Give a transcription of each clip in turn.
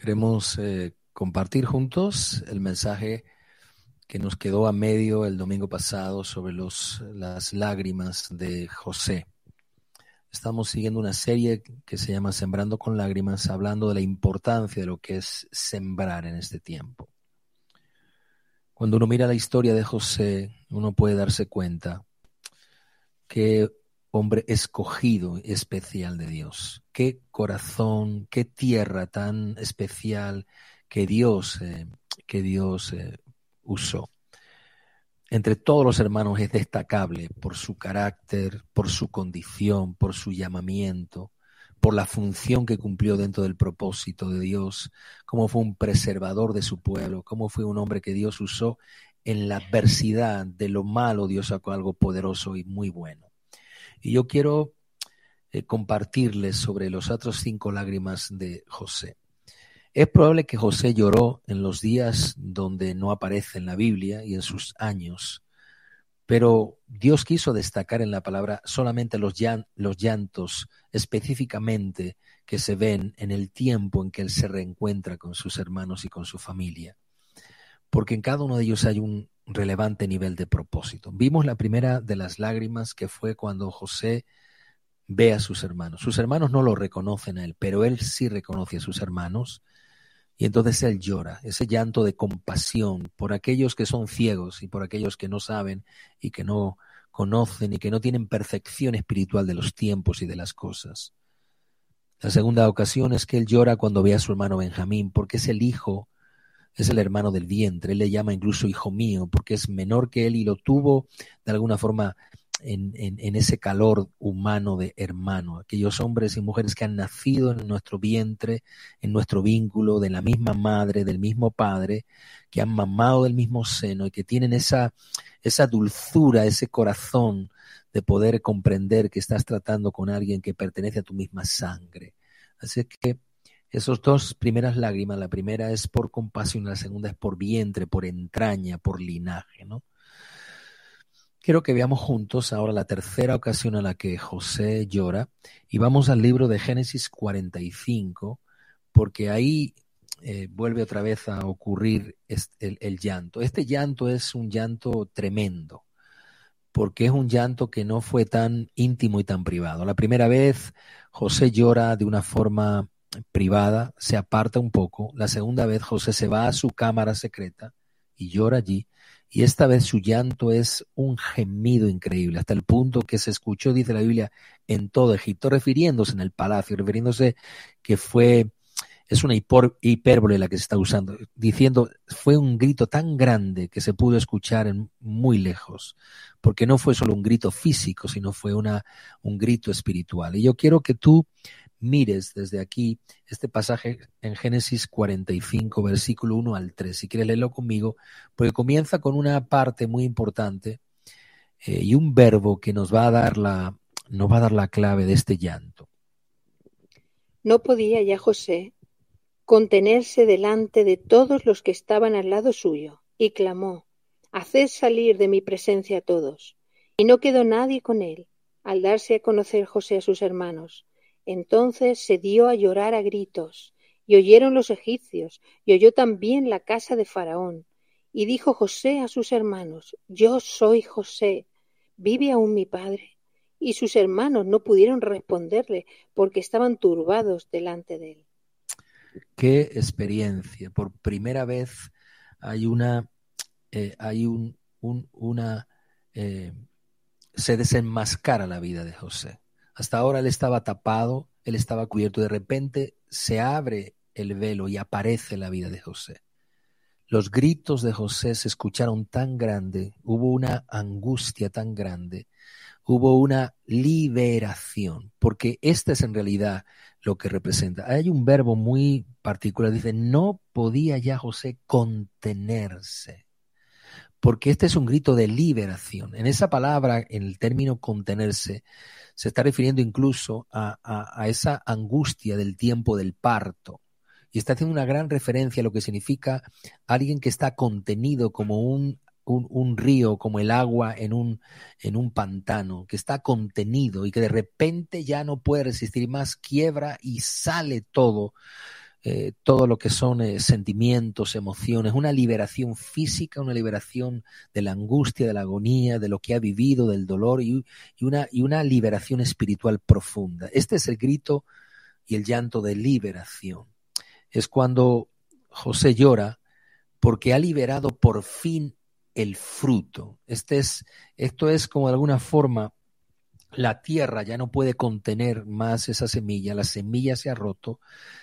Queremos compartir juntos el mensaje que nos quedó a medio el domingo pasado sobre las lágrimas de José. Estamos siguiendo una serie que se llama Sembrando con Lágrimas, hablando de la importancia de lo que es sembrar en este tiempo. Cuando uno mira la historia de José, uno puede darse cuenta que hombre escogido, especial de Dios. Qué corazón, qué tierra tan especial que Dios usó. Entre todos los hermanos es destacable por su carácter, por su condición, por su llamamiento, por la función que cumplió dentro del propósito de Dios, cómo fue un preservador de su pueblo, cómo fue un hombre que Dios usó en la adversidad de lo malo. Dios sacó algo poderoso y muy bueno. Y yo quiero compartirles sobre los otros 5 lágrimas de José. Es probable que José lloró en los días donde no aparece en la Biblia y en sus años, pero Dios quiso destacar en la palabra solamente los llantos específicamente que se ven en el tiempo en que él se reencuentra con sus hermanos y con su familia, porque en cada uno de ellos hay un relevante nivel de propósito. Vimos la primera de las lágrimas, que fue cuando José ve a sus hermanos. Sus hermanos no lo reconocen a él, pero él sí reconoce a sus hermanos. Y entonces él llora, ese llanto de compasión por aquellos que son ciegos y por aquellos que no saben y que no conocen y que no tienen percepción espiritual de los tiempos y de las cosas. La segunda ocasión es que él llora cuando ve a su hermano Benjamín, porque es el hijo, es el hermano del vientre. Él le llama incluso hijo mío, porque es menor que él y lo tuvo de alguna forma en ese calor humano de hermano. Aquellos hombres y mujeres que han nacido en nuestro vientre, en nuestro vínculo, de la misma madre, del mismo padre, que han mamado del mismo seno y que tienen esa dulzura, ese corazón de poder comprender que estás tratando con alguien que pertenece a tu misma sangre. Así que esas 2 primeras lágrimas, la primera es por compasión, la segunda es por vientre, por entraña, por linaje, ¿no? Quiero que veamos juntos ahora la tercera ocasión en la que José llora, y vamos al libro de Génesis 45, porque ahí vuelve otra vez a ocurrir el llanto. Este llanto es un llanto tremendo, porque es un llanto que no fue tan íntimo y tan privado. La primera vez José llora de una forma privada, se aparta un poco. La segunda vez José se va a su cámara secreta y llora allí. Y esta vez su llanto es un gemido increíble, hasta el punto que se escuchó, dice la Biblia, en todo Egipto, refiriéndose en el palacio, refiriéndose que es una hipérbole la que se está usando, diciendo, fue un grito tan grande que se pudo escuchar muy lejos, porque no fue solo un grito físico, sino fue un grito espiritual. Y yo quiero que tú mires desde aquí este pasaje en Génesis 45, versículo 1 al 3. Si quieres leerlo conmigo, porque comienza con una parte muy importante y un verbo que nos va a dar la clave de este llanto. No podía ya José contenerse delante de todos los que estaban al lado suyo, y clamó: Haced salir de mi presencia a todos. Y no quedó nadie con él, al darse a conocer José a sus hermanos. Entonces se dio a llorar a gritos, y oyeron los egipcios, y oyó también la casa de Faraón. Y dijo José a sus hermanos: Yo soy José, ¿vive aún mi padre? Y sus hermanos no pudieron responderle, porque estaban turbados delante de él. Qué experiencia. Por primera vez hay se desenmascara la vida de José. Hasta ahora él estaba tapado, él estaba cubierto, de repente se abre el velo y aparece la vida de José. Los gritos de José se escucharon tan grande, hubo una angustia tan grande, hubo una liberación, porque este es en realidad lo que representa. Hay un verbo muy particular, dice, no podía ya José contenerse, porque este es un grito de liberación. En esa palabra, en el término contenerse, se está refiriendo incluso a esa angustia del tiempo del parto. Y está haciendo una gran referencia a lo que significa alguien que está contenido como un río, como el agua en un pantano, que está contenido y que de repente ya no puede resistir más, quiebra y sale todo todo lo que son sentimientos, emociones, una liberación física, una liberación de la angustia, de la agonía, de lo que ha vivido, del dolor y una liberación espiritual profunda. Este es el grito y el llanto de liberación. Es cuando José llora porque ha liberado por fin el fruto. Esto es como de alguna forma la tierra ya no puede contener más esa semilla, la semilla se ha roto,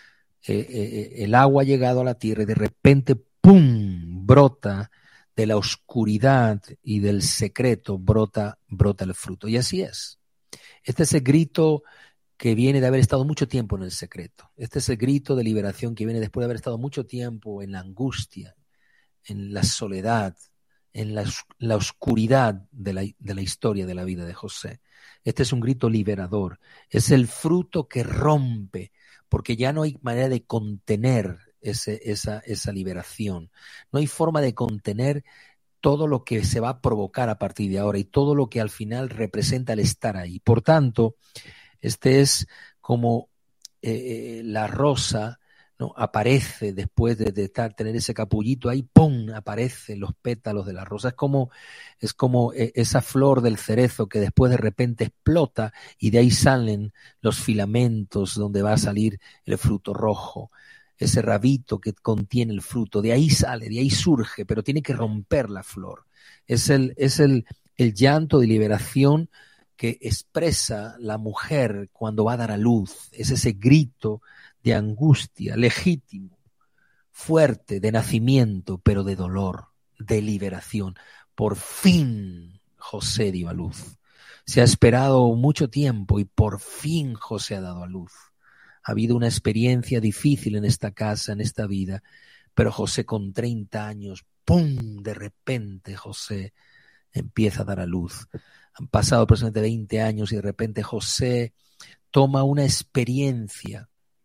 el agua ha llegado a la tierra y de repente, ¡pum!, brota de la oscuridad y del secreto, brota el fruto. Y así es. Este es el grito que viene de haber estado mucho tiempo en el secreto. Este es el grito de liberación que viene después de haber estado mucho tiempo en la angustia, en la soledad, en la oscuridad de la historia de la vida de José. Este es un grito liberador. Es el fruto que rompe, porque ya no hay manera de contener esa liberación. No hay forma de contener todo lo que se va a provocar a partir de ahora y todo lo que al final representa el estar ahí. Por tanto, este es como la rosa, ¿no? Aparece después de tener ese capullito ahí, ¡pum!, aparecen los pétalos de la rosa. Es como esa flor del cerezo que después de repente explota y de ahí salen los filamentos donde va a salir el fruto rojo. Ese rabito que contiene el fruto, de ahí sale, de ahí surge, pero tiene que romper la flor. Es el llanto de liberación que expresa la mujer cuando va a dar a luz. Es ese grito de angustia, legítimo, fuerte, de nacimiento, pero de dolor, de liberación. Por fin José dio a luz. Se ha esperado mucho tiempo y por fin José ha dado a luz. Ha habido una experiencia difícil en esta casa, en esta vida, pero José con 30 años, ¡pum!, de repente José empieza a dar a luz. Han pasado aproximadamente 20 años y de repente José toma una experiencia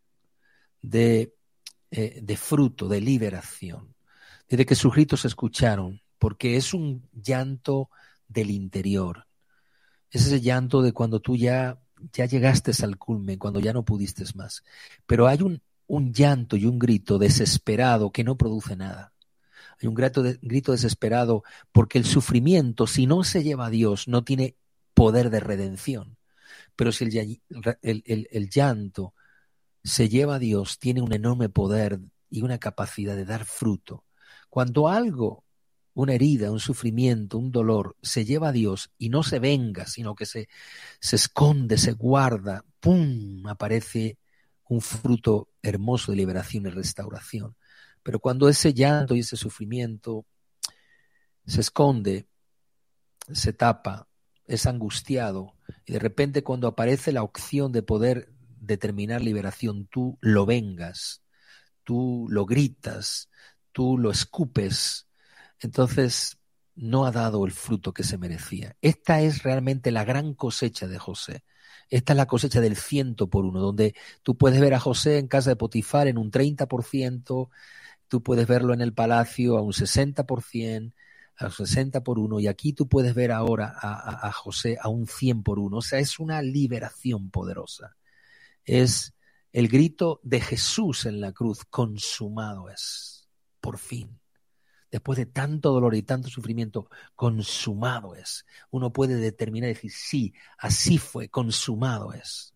de fruto, de liberación. Desde que sus gritos se escucharon, porque es un llanto del interior. Es ese llanto de cuando tú ya llegaste al culmen, cuando ya no pudiste más. Pero hay un llanto y un grito desesperado que no produce nada. Hay un grito desesperado porque el sufrimiento, si no se lleva a Dios, no tiene poder de redención. Pero si el llanto se lleva a Dios, tiene un enorme poder y una capacidad de dar fruto. Cuando algo, una herida, un sufrimiento, un dolor, se lleva a Dios y no se venga, sino que se esconde, se guarda, ¡pum!, aparece un fruto hermoso de liberación y restauración. Pero cuando ese llanto y ese sufrimiento se esconde, se tapa, es angustiado, y de repente cuando aparece la opción de poder determinar liberación, tú lo vengas, tú lo gritas, tú lo escupes, entonces no ha dado el fruto que se merecía. Esta es realmente la gran cosecha de José. Esta es la cosecha del 100%, donde tú puedes ver a José en casa de Potifar en un 30%, tú puedes verlo en el palacio a un 60%, a un 60%, y aquí tú puedes ver ahora a José a un 100%. O sea, es una liberación poderosa. Es el grito de Jesús en la cruz: consumado es, por fin. Después de tanto dolor y tanto sufrimiento, consumado es. Uno puede determinar y decir, sí, así fue, consumado es.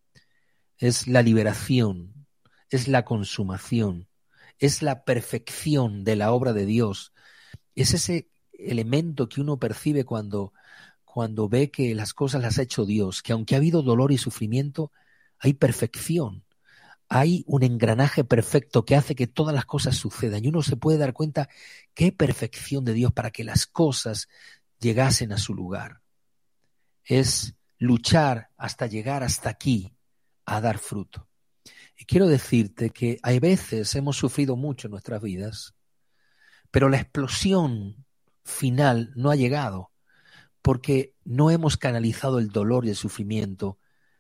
Es la liberación, es la consumación, es la perfección de la obra de Dios. Es ese elemento que uno percibe cuando ve que las cosas las ha hecho Dios, que aunque ha habido dolor y sufrimiento, hay perfección. Hay un engranaje perfecto que hace que todas las cosas sucedan, y uno se puede dar cuenta qué perfección de Dios para que las cosas llegasen a su lugar. Es luchar hasta llegar hasta aquí a dar fruto. Y quiero decirte que hay veces hemos sufrido mucho en nuestras vidas, pero la explosión final no ha llegado porque no hemos canalizado el dolor y el sufrimiento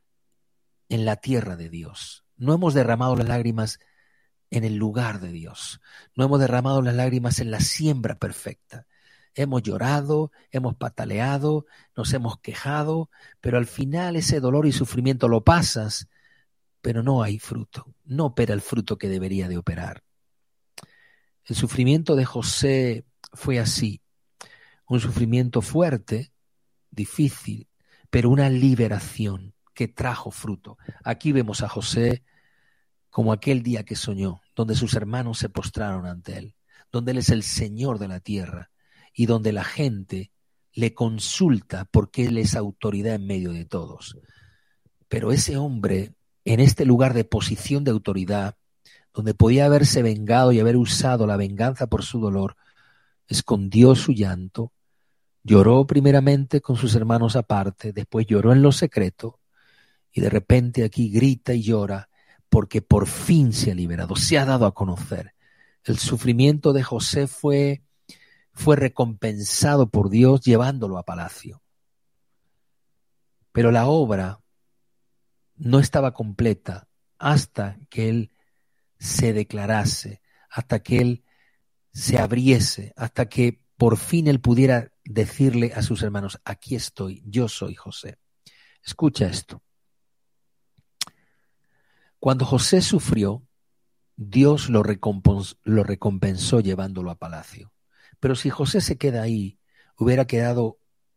en la tierra de Dios. No hemos derramado las lágrimas en el lugar de Dios. No hemos derramado las lágrimas en la siembra perfecta. Hemos llorado, hemos pataleado, nos hemos quejado, pero al final ese dolor y sufrimiento lo pasas, pero no hay fruto, no opera el fruto que debería de operar. El sufrimiento de José fue así, un sufrimiento fuerte, difícil, pero una liberación que trajo fruto. Aquí vemos a José como aquel día que soñó, donde sus hermanos se postraron ante él, donde él es el Señor de la tierra y donde la gente le consulta porque él es autoridad en medio de todos. Pero ese hombre, en este lugar de posición de autoridad, donde podía haberse vengado y haber usado la venganza por su dolor, escondió su llanto, lloró primeramente con sus hermanos aparte, después lloró en lo secreto y de repente aquí grita y llora porque por fin se ha liberado, se ha dado a conocer. El sufrimiento de José fue recompensado por Dios llevándolo a palacio. Pero la obra no estaba completa hasta que él se declarase, hasta que él se abriese, hasta que por fin él pudiera decirle a sus hermanos, aquí estoy, yo soy José. Escucha esto. Cuando José sufrió, Dios lo recompensó llevándolo a palacio. Pero si José se queda ahí, hubiera quedado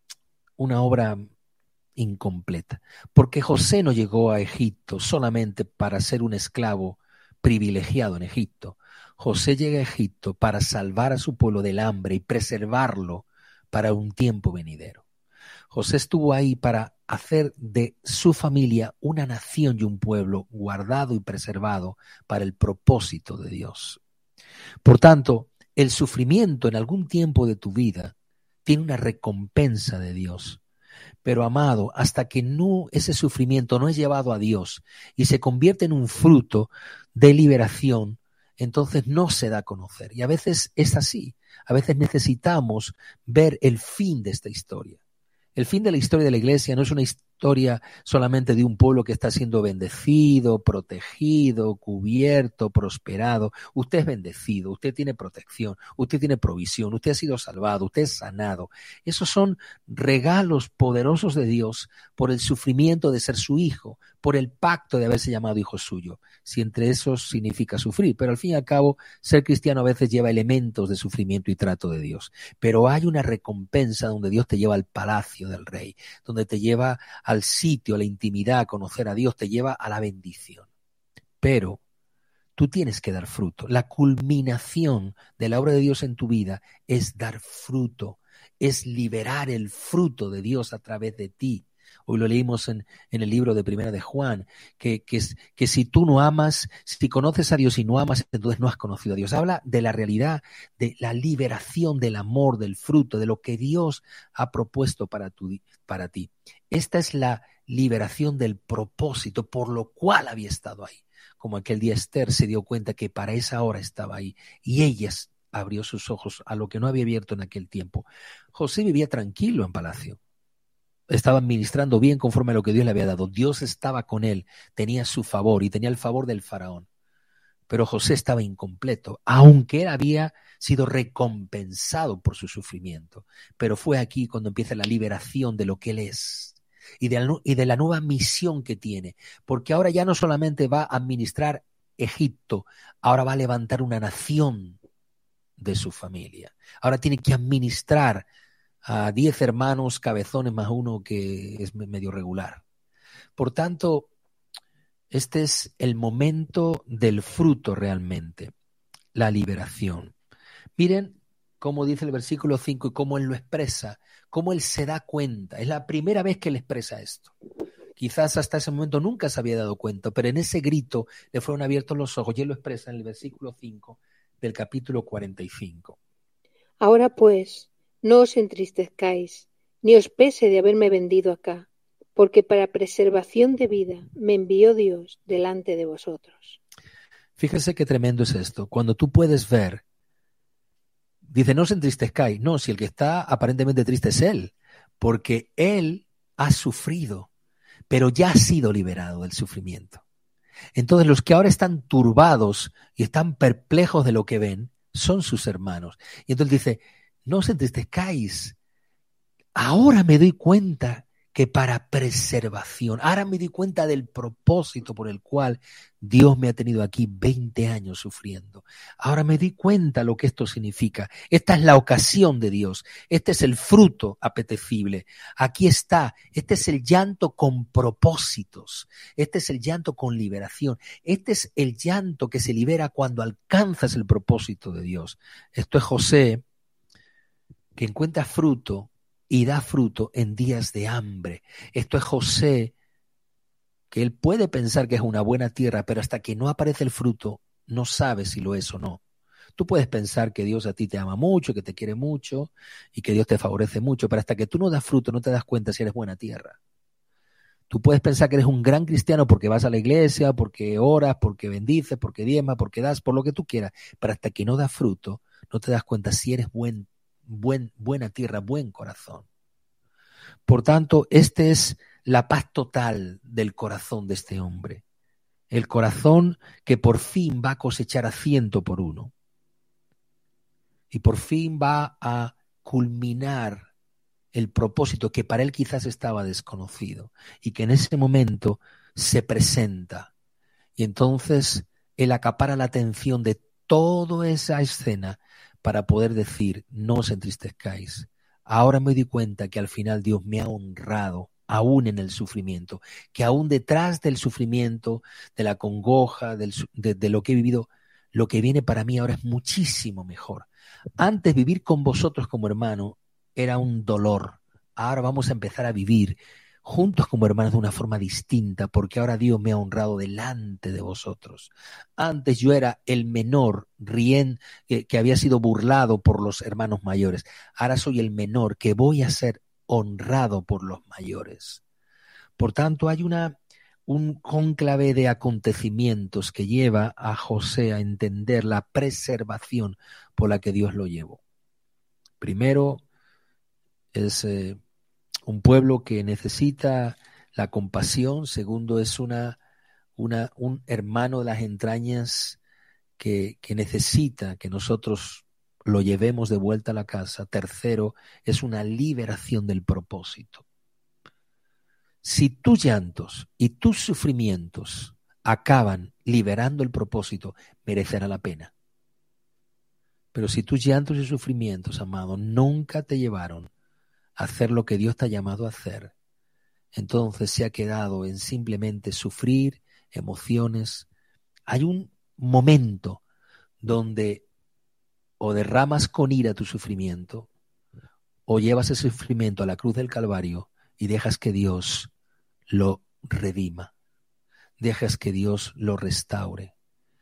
una obra incompleta. Porque José no llegó a Egipto solamente para ser un esclavo privilegiado en Egipto. José llega a Egipto para salvar a su pueblo del hambre y preservarlo para un tiempo venidero. José estuvo ahí para hacer de su familia una nación y un pueblo guardado y preservado para el propósito de Dios. Por tanto, el sufrimiento en algún tiempo de tu vida tiene una recompensa de Dios. Pero amado, hasta que ese sufrimiento no es llevado a Dios y se convierte en un fruto de liberación, entonces no se da a conocer. Y a veces es así. A veces necesitamos ver el fin de esta historia. El fin de la historia de la iglesia no es una historia solamente de un pueblo que está siendo bendecido, protegido, cubierto, prosperado. Usted es bendecido, usted tiene protección, usted tiene provisión, usted ha sido salvado, usted es sanado. Esos son regalos poderosos de Dios por el sufrimiento de ser su hijo, por el pacto de haberse llamado hijo suyo. Si entre esos significa sufrir, pero al fin y al cabo ser cristiano a veces lleva elementos de sufrimiento y trato de Dios. Pero hay una recompensa donde Dios te lleva al palacio del rey, donde te lleva al sitio, a la intimidad, a conocer a Dios, te lleva a la bendición. Pero tú tienes que dar fruto. La culminación de la obra de Dios en tu vida es dar fruto, es liberar el fruto de Dios a través de ti. Hoy lo leímos en el libro de Primera de Juan, que si tú no amas, si conoces a Dios y no amas, entonces no has conocido a Dios. Habla de la realidad, de la liberación del amor, del fruto, de lo que Dios ha propuesto para ti. Esta es la liberación del propósito por lo cual había estado ahí. Como aquel día Esther se dio cuenta que para esa hora estaba ahí y ella abrió sus ojos a lo que no había abierto en aquel tiempo. José vivía tranquilo en palacio. Estaba administrando bien conforme a lo que Dios le había dado. Dios estaba con él, tenía su favor y tenía el favor del faraón. Pero José estaba incompleto, aunque él había sido recompensado por su sufrimiento. Pero fue aquí cuando empieza la liberación de lo que él es y de la nueva misión que tiene. Porque ahora ya no solamente va a administrar Egipto, ahora va a levantar una nación de su familia. Ahora tiene que administrar a 10 hermanos cabezones más uno que es medio regular. Por tanto, este es el momento del fruto realmente, la liberación. Miren cómo dice el versículo 5 y cómo él lo expresa, cómo él se da cuenta. Es la primera vez que él expresa esto. Quizás hasta ese momento nunca se había dado cuenta, pero en ese grito le fueron abiertos los ojos y él lo expresa en el versículo 5 del capítulo 45. Ahora pues, no os entristezcáis, ni os pese de haberme vendido acá, porque para preservación de vida me envió Dios delante de vosotros. Fíjese qué tremendo es esto. Cuando tú puedes ver, dice, no os entristezcáis. No, si el que está aparentemente triste es él, porque él ha sufrido, pero ya ha sido liberado del sufrimiento. Entonces los que ahora están turbados y están perplejos de lo que ven, son sus hermanos. Y entonces dice, no os entristezcáis. Ahora me doy cuenta que para preservación. Ahora me di cuenta del propósito por el cual Dios me ha tenido aquí 20 años sufriendo. Ahora me di cuenta lo que esto significa. Esta es la ocasión de Dios. Este es el fruto apetecible. Aquí está. Este es el llanto con propósitos. Este es el llanto con liberación. Este es el llanto que se libera cuando alcanzas el propósito de Dios. Esto es José, que encuentra fruto y da fruto en días de hambre. Esto es José, que él puede pensar que es una buena tierra, pero hasta que no aparece el fruto, no sabe si lo es o no. Tú puedes pensar que Dios a ti te ama mucho, que te quiere mucho y que Dios te favorece mucho, pero hasta que tú no das fruto no te das cuenta si eres buena tierra. Tú puedes pensar que eres un gran cristiano porque vas a la iglesia, porque oras, porque bendices, porque diezmas, porque das, por lo que tú quieras, pero hasta que no das fruto no te das cuenta si eres buena tierra, buen corazón. Por tanto, esta es la paz total del corazón de este hombre. El corazón que por fin va a cosechar a 100 por 1. Y por fin va a culminar el propósito que para él quizás estaba desconocido. Y que en ese momento se presenta. Y entonces él acapara la atención de toda esa escena para poder decir, no os entristezcáis. Ahora me di cuenta que al final Dios me ha honrado, aún en el sufrimiento, que aún detrás del sufrimiento, de la congoja, de lo que he vivido, lo que viene para mí ahora es muchísimo mejor. Antes vivir con vosotros como hermano era un dolor. Ahora vamos a empezar a vivir juntos como hermanos de una forma distinta, porque ahora Dios me ha honrado delante de vosotros. Antes yo era el menor, que había sido burlado por los hermanos mayores. Ahora soy el menor, que voy a ser honrado por los mayores. Por tanto, hay un cónclave de acontecimientos que lleva a José a entender la preservación por la que Dios lo llevó. Primero, es un pueblo que necesita la compasión. Segundo, es un hermano de las entrañas que necesita que nosotros lo llevemos de vuelta a la casa. Tercero, es una liberación del propósito. Si tus llantos y tus sufrimientos acaban liberando el propósito, merecerá la pena. Pero si tus llantos y sufrimientos, amado, nunca te llevaron a hacer lo que Dios te ha llamado a hacer, entonces se ha quedado en simplemente sufrir emociones. Hay un momento donde o derramas con ira tu sufrimiento o llevas ese sufrimiento a la cruz del Calvario y dejas que Dios lo redima, dejas que Dios lo restaure.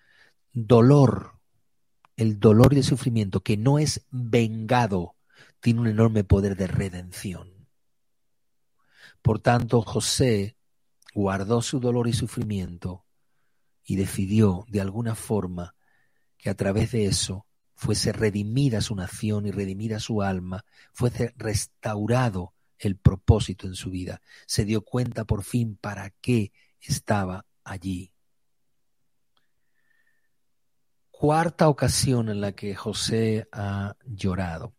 Dolor, el dolor y el sufrimiento que no es vengado, tiene un enorme poder de redención. Por tanto, José guardó su dolor y sufrimiento y decidió de alguna forma que a través de eso fuese redimida su nación y redimida su alma, fuese restaurado el propósito en su vida. Se dio cuenta por fin para qué estaba allí. Cuarta ocasión en la que José ha llorado.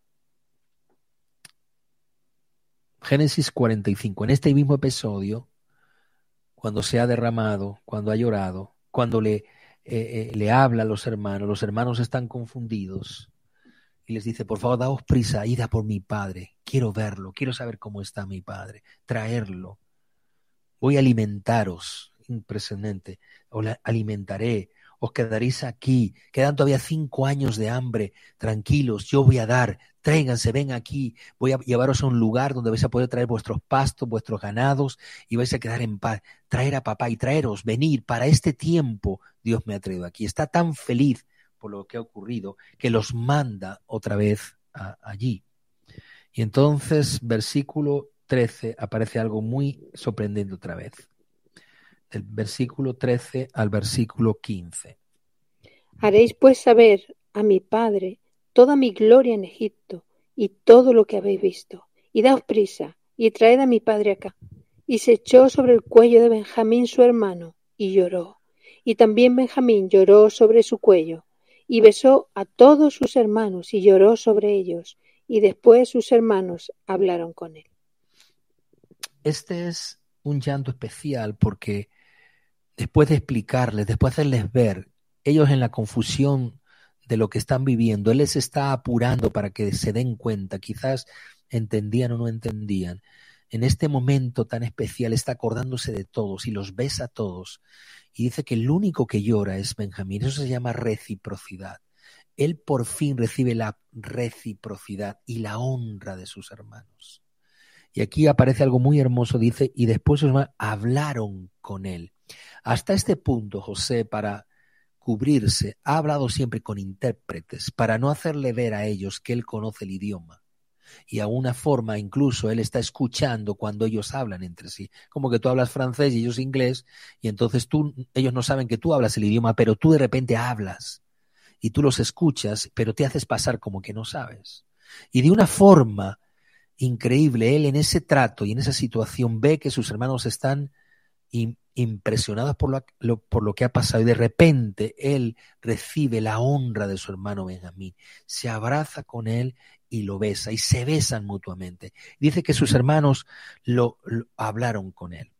Génesis 45. En este mismo episodio, cuando se ha derramado, cuando ha llorado, cuando le habla a los hermanos están confundidos y les dice, por favor, daos prisa, id a por mi padre, quiero verlo, quiero saber cómo está mi padre, traerlo, voy a alimentaros, impresionante, os alimentaré, os quedaréis aquí, quedan todavía 5 años de hambre, tranquilos, yo voy a dar, tráiganse, ven aquí, voy a llevaros a un lugar donde vais a poder traer vuestros pastos, vuestros ganados y vais a quedar en paz, traer a papá y traeros, venir, para este tiempo Dios me ha traído aquí. Está tan feliz por lo que ha ocurrido que los manda otra vez allí. Y entonces, versículo 13, aparece algo muy sorprendente otra vez. Del versículo 13 al versículo 15. Haréis pues saber a mi padre toda mi gloria en Egipto y todo lo que habéis visto. Y daos prisa y traed a mi padre acá. Y se echó sobre el cuello de Benjamín su hermano y lloró. Y también Benjamín lloró sobre su cuello. Y besó a todos sus hermanos y lloró sobre ellos. Y después sus hermanos hablaron con él. este es un llanto especial porque después de explicarles, después de hacerles ver, ellos en la confusión de lo que están viviendo, Él les está apurando para que se den cuenta, quizás entendían o no entendían. En este momento tan especial está acordándose de todos y los besa a todos. Y dice que el único que llora es Benjamín. Eso se llama reciprocidad. Él por fin recibe la reciprocidad y la honra de sus hermanos. Y aquí aparece algo muy hermoso, dice, y después sus hermanos hablaron con él. Hasta este punto, José, para cubrirse, ha hablado siempre con intérpretes, para no hacerle ver a ellos que él conoce el idioma. Y a una forma, incluso, él está escuchando cuando ellos hablan entre sí. Como que tú hablas francés y ellos inglés, y entonces ellos no saben que tú hablas el idioma, pero tú de repente hablas. Y tú los escuchas, pero te haces pasar como que no sabes. Y de una forma increíble, él en ese trato y en esa situación ve que sus hermanos están impresionados por lo que ha pasado, y de repente él recibe la honra de su hermano Benjamín, se abraza con él y lo besa, y se besan mutuamente. Dice que sus hermanos lo hablaron con él.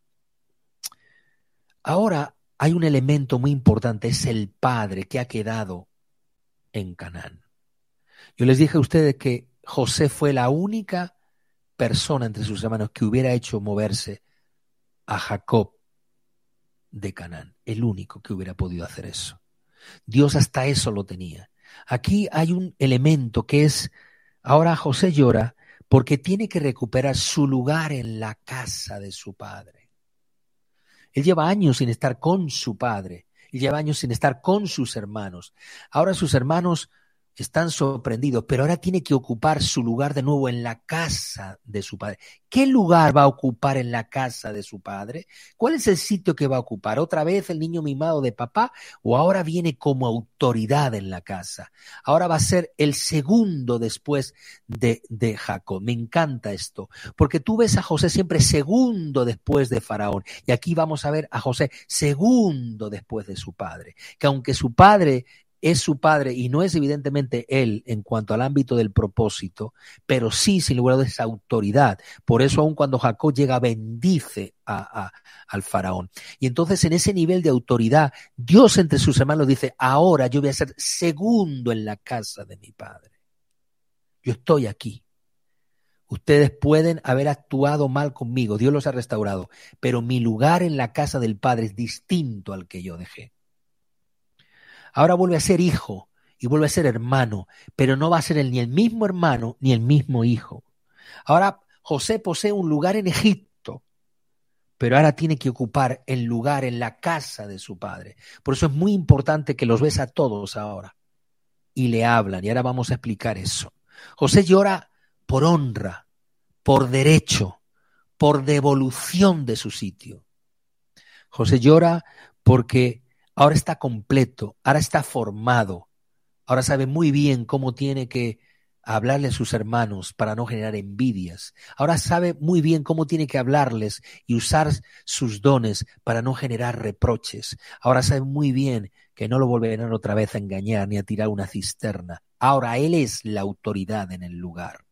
Ahora hay un elemento muy importante, es el padre que ha quedado en Canaán. Yo les dije a ustedes que José fue la única persona entre sus hermanos que hubiera hecho moverse a Jacob de Canaán, el único que hubiera podido hacer eso. Dios hasta eso lo tenía. Aquí hay un elemento que es, ahora José llora porque tiene que recuperar su lugar en la casa de su padre. Él lleva años sin estar con su padre, él lleva años sin estar con sus hermanos. Ahora sus hermanos están sorprendidos, pero ahora tiene que ocupar su lugar de nuevo en la casa de su padre. ¿Qué lugar va a ocupar en la casa de su padre? ¿Cuál es el sitio que va a ocupar? ¿Otra vez el niño mimado de papá? ¿O ahora viene como autoridad en la casa? Ahora va a ser el segundo después de Jacob. Me encanta esto, porque tú ves a José siempre segundo después de Faraón. Y aquí vamos a ver a José segundo después de su padre. Que aunque su padre es su padre y no es evidentemente él en cuanto al ámbito del propósito, pero sí, sin lugar a dudas, es autoridad. Por eso aun cuando Jacob llega, bendice al faraón. Y entonces en ese nivel de autoridad, Dios entre sus hermanos dice, ahora yo voy a ser segundo en la casa de mi padre. Yo estoy aquí. Ustedes pueden haber actuado mal conmigo, Dios los ha restaurado, pero mi lugar en la casa del Padre es distinto al que yo dejé. Ahora vuelve a ser hijo y vuelve a ser hermano, pero no va a ser ni el mismo hermano ni el mismo hijo. Ahora José posee un lugar en Egipto, pero ahora tiene que ocupar el lugar en la casa de su padre. Por eso es muy importante que los ves a todos ahora y le hablan, y ahora vamos a explicar eso. José llora por honra, por derecho, por devolución de su sitio. José llora porque ahora está completo, ahora está formado, ahora sabe muy bien cómo tiene que hablarle a sus hermanos para no generar envidias. Ahora sabe muy bien cómo tiene que hablarles y usar sus dones para no generar reproches. Ahora sabe muy bien que no lo volverán otra vez a engañar ni a tirar una cisterna. Ahora él es la autoridad en el lugar.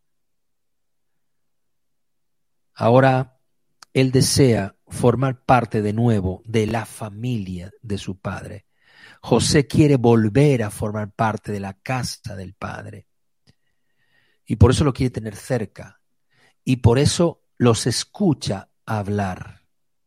Ahora él desea formar parte de nuevo de la familia de su padre. José quiere volver a formar parte de la casa del padre. Y por eso lo quiere tener cerca. Y por eso los escucha hablar.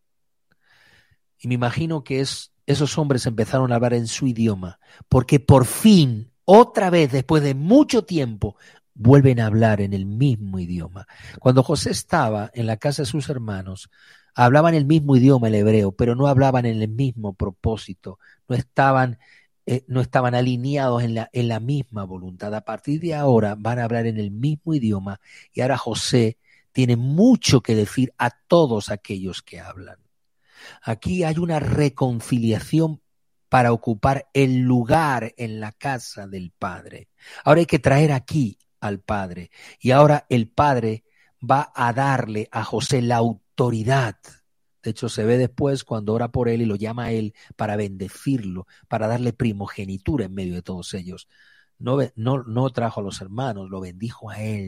Y me imagino que esos hombres empezaron a hablar en su idioma, porque por fin, otra vez, después de mucho tiempo, vuelven a hablar en el mismo idioma. Cuando José estaba en la casa de sus hermanos, hablaban el mismo idioma, el hebreo, pero no hablaban en el mismo propósito, no estaban alineados en la misma voluntad. A partir de ahora van a hablar en el mismo idioma, y ahora José tiene mucho que decir a todos aquellos que hablan. Aquí hay una reconciliación para ocupar el lugar en la casa del Padre. Ahora hay que traer aquí al Padre, y ahora el Padre va a darle a José la autoridad. De hecho, se ve después cuando ora por él y lo llama a él para bendecirlo, para darle primogenitura en medio de todos ellos. No trajo a los hermanos, lo bendijo a él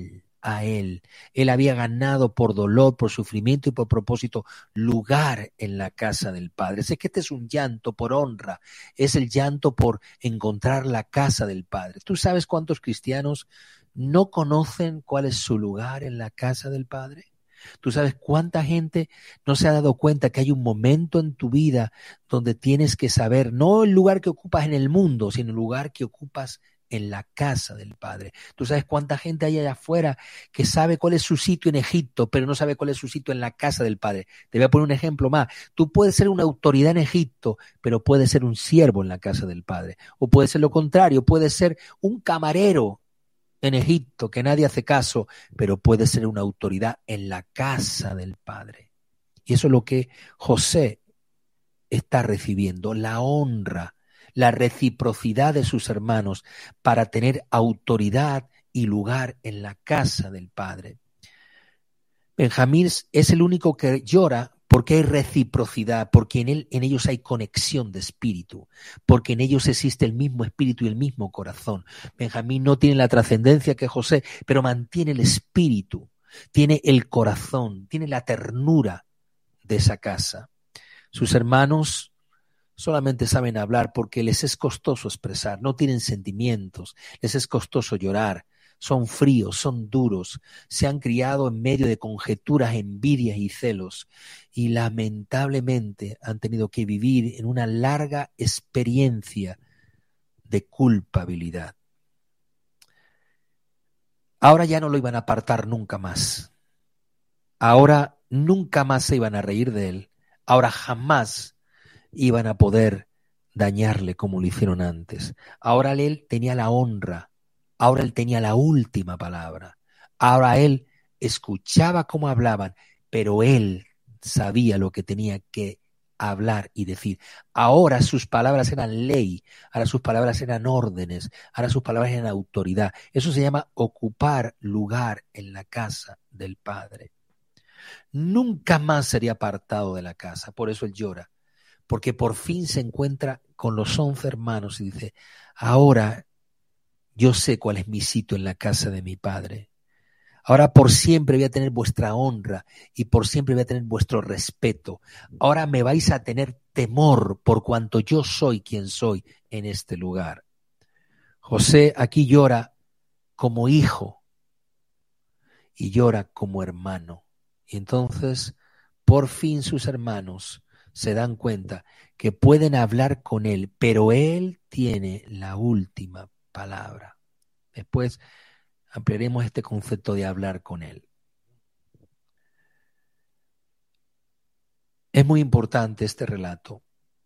a él. Él había ganado por dolor, por sufrimiento y por propósito lugar en la casa del Padre. Sé que este es un llanto por honra, es el llanto por encontrar la casa del Padre. ¿Tú sabes cuántos cristianos no conocen cuál es su lugar en la casa del Padre? ¿Tú sabes cuánta gente no se ha dado cuenta que hay un momento en tu vida donde tienes que saber no el lugar que ocupas en el mundo, sino el lugar que ocupas en la casa del Padre? ¿Tú sabes cuánta gente hay allá afuera que sabe cuál es su sitio en Egipto, pero no sabe cuál es su sitio en la casa del Padre? Te voy a poner un ejemplo más. Tú puedes ser una autoridad en Egipto, pero puedes ser un siervo en la casa del Padre. O puede ser lo contrario, puedes ser un camarero en Egipto, que nadie hace caso, pero puede ser una autoridad en la casa del Padre. Y eso es lo que José está recibiendo, la honra, la reciprocidad de sus hermanos para tener autoridad y lugar en la casa del Padre. Benjamín es el único que llora porque hay reciprocidad, porque en ellos hay conexión de espíritu, porque en ellos existe el mismo espíritu y el mismo corazón. Benjamín no tiene la trascendencia que José, pero mantiene el espíritu, tiene el corazón, tiene la ternura de esa casa. Sus hermanos solamente saben hablar porque les es costoso expresar, no tienen sentimientos, les es costoso llorar. Son fríos, son duros, se han criado en medio de conjeturas, envidias y celos, y lamentablemente han tenido que vivir en una larga experiencia de culpabilidad. Ahora ya no lo iban a apartar nunca más. Ahora nunca más se iban a reír de él. Ahora jamás iban a poder dañarle como lo hicieron antes. Ahora él tenía la honra. Ahora él tenía la última palabra. Ahora él escuchaba cómo hablaban, pero él sabía lo que tenía que hablar y decir. Ahora sus palabras eran ley, ahora sus palabras eran órdenes, ahora sus palabras eran autoridad. Eso se llama ocupar lugar en la casa del Padre. Nunca más sería apartado de la casa, por eso él llora, porque por fin se encuentra con los 11 hermanos y dice, ahora yo sé cuál es mi sitio en la casa de mi Padre. Ahora por siempre voy a tener vuestra honra y por siempre voy a tener vuestro respeto. Ahora me vais a tener temor por cuanto yo soy quien soy en este lugar. José aquí llora como hijo y llora como hermano. Y entonces, por fin sus hermanos se dan cuenta que pueden hablar con él, pero él tiene la última palabra. Después ampliaremos este concepto de hablar con él. Es muy importante este relato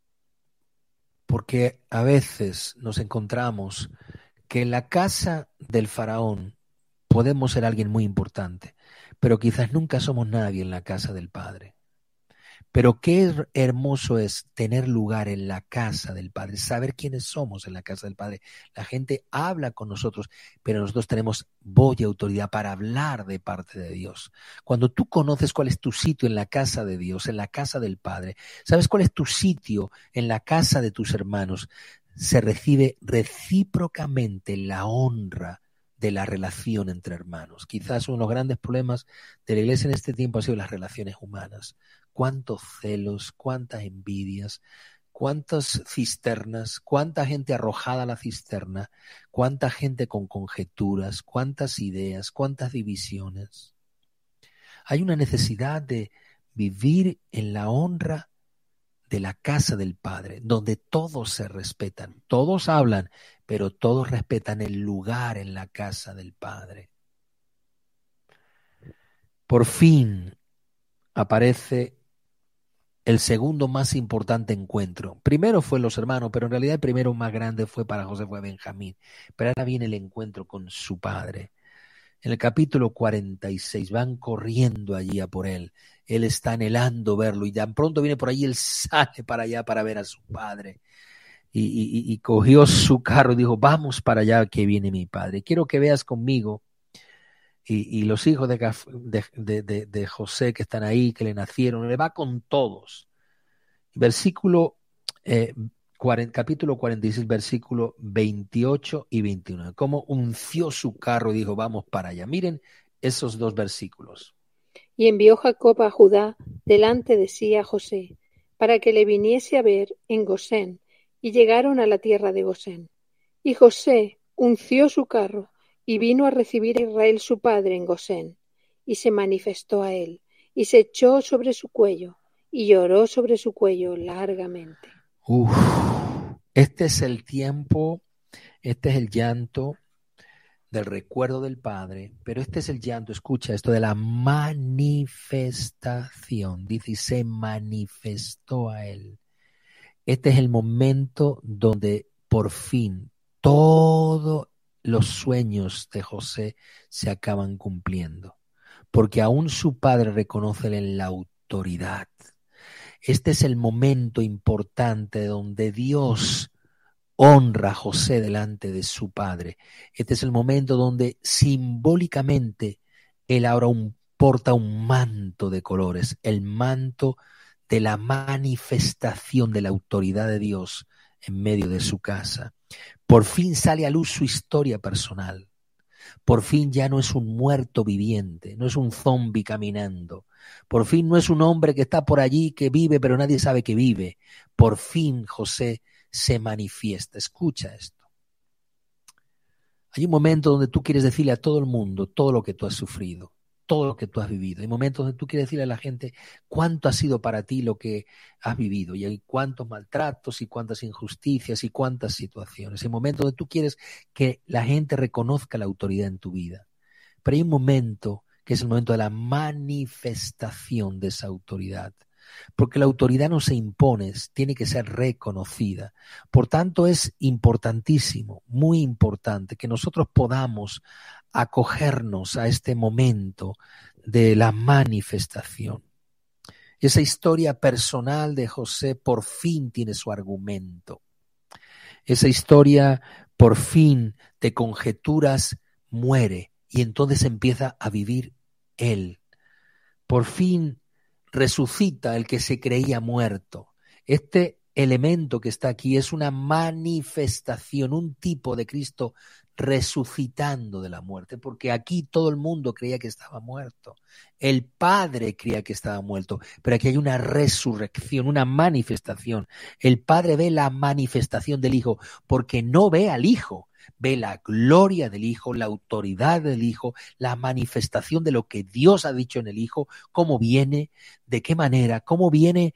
porque a veces nos encontramos que en la casa del faraón podemos ser alguien muy importante, pero quizás nunca somos nadie en la casa del Padre. Pero qué hermoso es tener lugar en la casa del Padre, saber quiénes somos en la casa del Padre. La gente habla con nosotros, pero nosotros tenemos voz y autoridad para hablar de parte de Dios. Cuando tú conoces cuál es tu sitio en la casa de Dios, en la casa del Padre, sabes cuál es tu sitio en la casa de tus hermanos, se recibe recíprocamente la honra de la relación entre hermanos. Quizás uno de los grandes problemas de la iglesia en este tiempo ha sido las relaciones humanas. Cuántos celos, cuántas envidias, cuántas cisternas, cuánta gente arrojada a la cisterna, cuánta gente con conjeturas, cuántas ideas, cuántas divisiones. Hay una necesidad de vivir en la honra de la casa del Padre, donde todos se respetan, todos hablan, pero todos respetan el lugar en la casa del Padre. Por fin aparece el segundo más importante encuentro. Primero fue los hermanos, pero en realidad el primero más grande fue para José, fue Benjamín. Pero ahora viene el encuentro con su padre. En el capítulo 46 van corriendo allí a por él. Él está anhelando verlo y tan pronto viene por ahí, él sale para allá para ver a su padre. Y cogió su carro y dijo, vamos para allá que viene mi padre. Quiero que veas conmigo. Y los hijos de José que están ahí, que le nacieron, le va con todos. Capítulo 46, versículo 28 y 29. Cómo unció su carro y dijo, vamos para allá. Miren esos 2 versículos. Y envió Jacob a Judá delante de sí a José, para que le viniese a ver en Gosén, y llegaron a la tierra de Gosén. Y José unció su carro, y vino a recibir a Israel su padre en Gosén, y se manifestó a él, y se echó sobre su cuello, y lloró sobre su cuello largamente. Este es el tiempo, este es el llanto del recuerdo del Padre, pero este es el llanto, escucha esto, de la manifestación. Dice, y se manifestó a él. Este es el momento donde por fin todos los sueños de José se acaban cumpliendo, porque aún su padre reconoce en la autoridad. Este es el momento importante donde Dios honra a José delante de su padre. Este es el momento donde simbólicamente él ahora porta un manto de colores, el manto de la manifestación de la autoridad de Dios en medio de su casa. Por fin sale a luz su historia personal. Por fin ya no es un muerto viviente, no es un zombi caminando. Por fin no es un hombre que está por allí, que vive, pero nadie sabe que vive. Por fin José se manifiesta. Escucha esto. Hay un momento donde tú quieres decirle a todo el mundo todo lo que tú has sufrido, todo lo que tú has vivido. Hay momentos donde tú quieres decirle a la gente cuánto ha sido para ti lo que has vivido. Y hay cuántos maltratos y cuántas injusticias y cuántas situaciones. Hay momentos donde tú quieres que la gente reconozca la autoridad en tu vida. Pero hay un momento que es el momento de la manifestación de esa autoridad. Porque la autoridad no se impone, tiene que ser reconocida. Por tanto, es importantísimo, muy importante, que nosotros podamos acogernos a este momento de la manifestación. Esa historia personal de José por fin tiene su argumento. Esa historia por fin de conjeturas muere y entonces empieza a vivir él. Por fin resucita el que se creía muerto. Este elemento que está aquí es una manifestación, un tipo de Cristo resucitando de la muerte, porque aquí todo el mundo creía que estaba muerto. El Padre creía que estaba muerto, pero aquí hay una resurrección, una manifestación. El Padre ve la manifestación del Hijo, porque no ve al Hijo, ve la gloria del Hijo, la autoridad del Hijo, la manifestación de lo que Dios ha dicho en el Hijo, cómo viene, de qué manera, cómo viene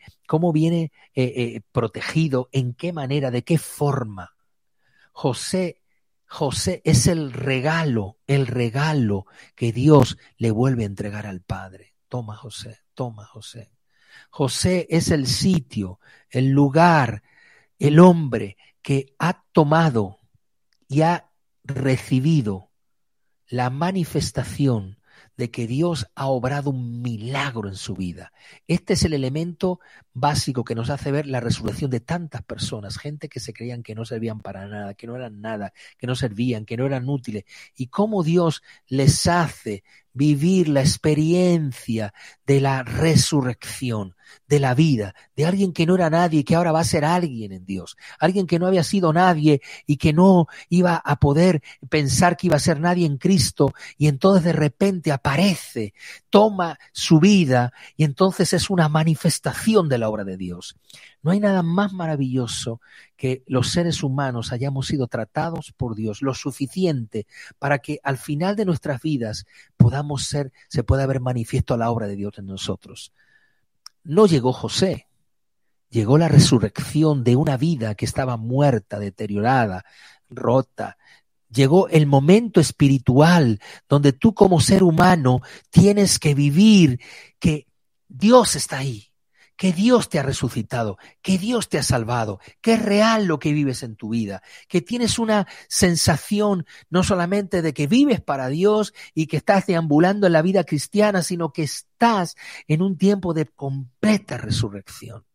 protegido, en qué manera, de qué forma. José es el regalo que Dios le vuelve a entregar al Padre. Toma, José, toma, José. José es el sitio, el lugar, el hombre que ha tomado y ha recibido la manifestación de que Dios ha obrado un milagro en su vida. Este es el elemento básico que nos hace ver la resurrección de tantas personas, gente que se creían que no servían para nada, que no eran nada, que no servían, que no eran útiles, y cómo Dios les hace vivir la experiencia de la resurrección, de la vida, de alguien que no era nadie y que ahora va a ser alguien en Dios, alguien que no había sido nadie y que no iba a poder pensar que iba a ser nadie en Cristo, y entonces de repente aparece, toma su vida y entonces es una manifestación de la obra de Dios. No hay nada más maravilloso que los seres humanos hayamos sido tratados por Dios lo suficiente para que al final de nuestras vidas se pueda ver manifiesto la obra de Dios en nosotros. No llegó José, llegó la resurrección de una vida que estaba muerta, deteriorada, rota. Llegó el momento espiritual donde tú como ser humano tienes que vivir que Dios está ahí, que Dios te ha resucitado, que Dios te ha salvado, que es real lo que vives en tu vida, que tienes una sensación no solamente de que vives para Dios y que estás deambulando en la vida cristiana, sino que estás en un tiempo de completa resurrección.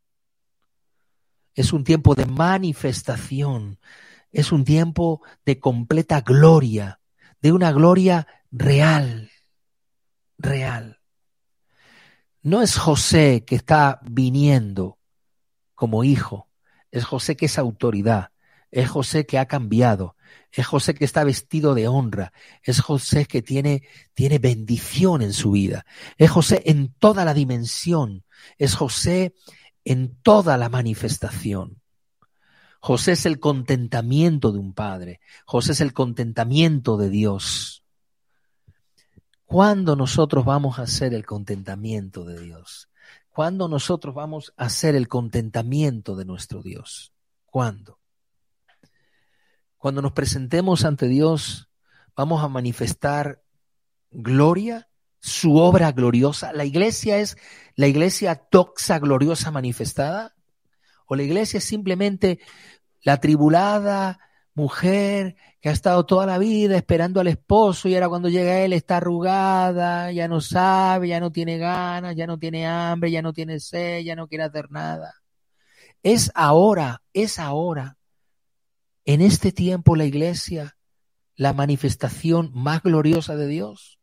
Es un tiempo de manifestación. Es un tiempo de completa gloria, de una gloria real, real. No es José que está viniendo como hijo, es José que es autoridad, es José que ha cambiado, Es José que está vestido de honra. Es José que tiene bendición en su vida. Es José en toda la dimensión. Es José en toda la manifestación. José es el contentamiento de un padre. José es el contentamiento de Dios. ¿Cuándo nosotros vamos a hacer el contentamiento de Dios? ¿Cuándo nosotros vamos a hacer el contentamiento de nuestro Dios? ¿Cuándo? Cuando nos presentemos ante Dios, vamos a manifestar gloria, su obra gloriosa. ¿La iglesia es la iglesia doxa gloriosa manifestada? ¿O la iglesia es simplemente la atribulada mujer que ha estado toda la vida esperando al esposo y ahora cuando llega él está arrugada, ya no sabe, ya no tiene ganas, ya no tiene hambre, ya no tiene sed, ya no quiere hacer nada? Es ahora, en este tiempo la iglesia, la manifestación más gloriosa de Dios.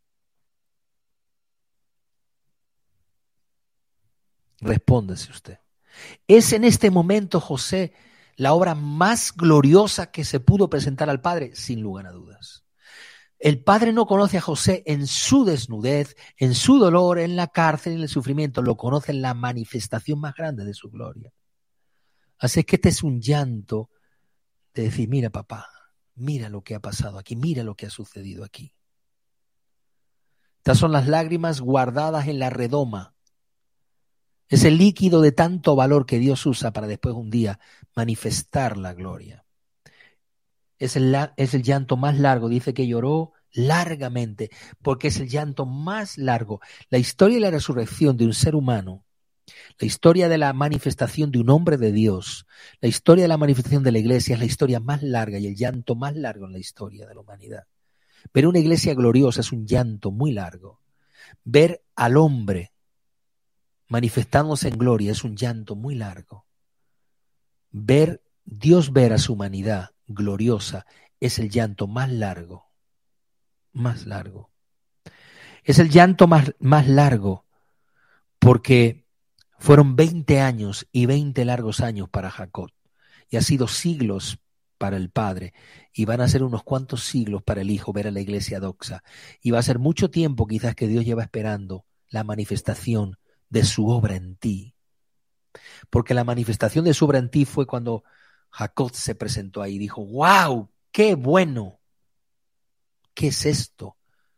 Respóndese usted. ¿Es en este momento, José, la obra más gloriosa que se pudo presentar al Padre? Sin lugar a dudas. El Padre no conoce a José en su desnudez, en su dolor, en la cárcel, en el sufrimiento. Lo conoce en la manifestación más grande de su gloria. Así es que este es un llanto de decir, mira papá, mira lo que ha pasado aquí, mira lo que ha sucedido aquí. Estas son las lágrimas guardadas en la redoma. Es el líquido de tanto valor que Dios usa para después un día manifestar la gloria. Es el llanto más largo, dice que lloró largamente, porque es el llanto más largo. La historia de la resurrección de un ser humano, la historia de la manifestación de un hombre de Dios, la historia de la manifestación de la iglesia es la historia más larga y el llanto más largo en la historia de la humanidad. Ver una iglesia gloriosa es un llanto muy largo. Ver al hombre manifestándose en gloria es un llanto muy largo. Dios ver a su humanidad gloriosa es el llanto más largo. Más largo. Es el llanto más largo porque fueron 20 años y 20 largos años para Jacob. Y ha sido siglos para el Padre. Y van a ser unos cuantos siglos para el Hijo ver a la iglesia doxa. Y va a ser mucho tiempo quizás que Dios lleva esperando la manifestación de su obra en ti. Porque la manifestación de su obra en ti fue cuando Jacob se presentó ahí y dijo, ¡wow! ¡Qué bueno! ¿Qué es esto?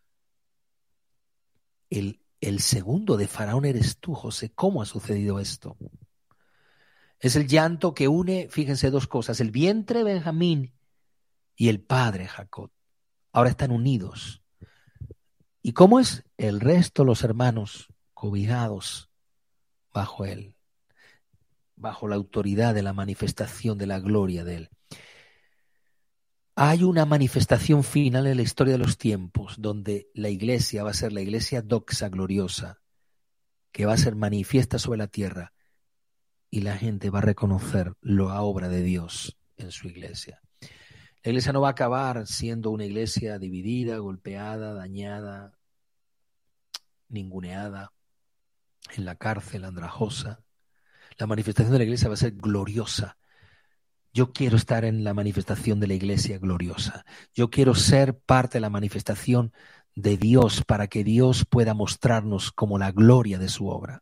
El segundo de Faraón eres tú, José. ¿Cómo ha sucedido esto? Es el llanto que une, fíjense, dos cosas, el vientre Benjamín y el padre Jacob. Ahora están unidos. ¿Y cómo es el resto, los hermanos, cobijados bajo él? Bajo la autoridad de la manifestación de la gloria de él. Hay una manifestación final en la historia de los tiempos donde la iglesia va a ser la iglesia doxa gloriosa, que va a ser manifiesta sobre la tierra y la gente va a reconocer la obra de Dios en su iglesia. La iglesia no va a acabar siendo una iglesia dividida, golpeada, dañada, ninguneada, en la cárcel, andrajosa. La manifestación de la iglesia va a ser gloriosa. Yo quiero estar en la manifestación de la iglesia gloriosa. Yo quiero ser parte de la manifestación de Dios para que Dios pueda mostrarnos como la gloria de su obra.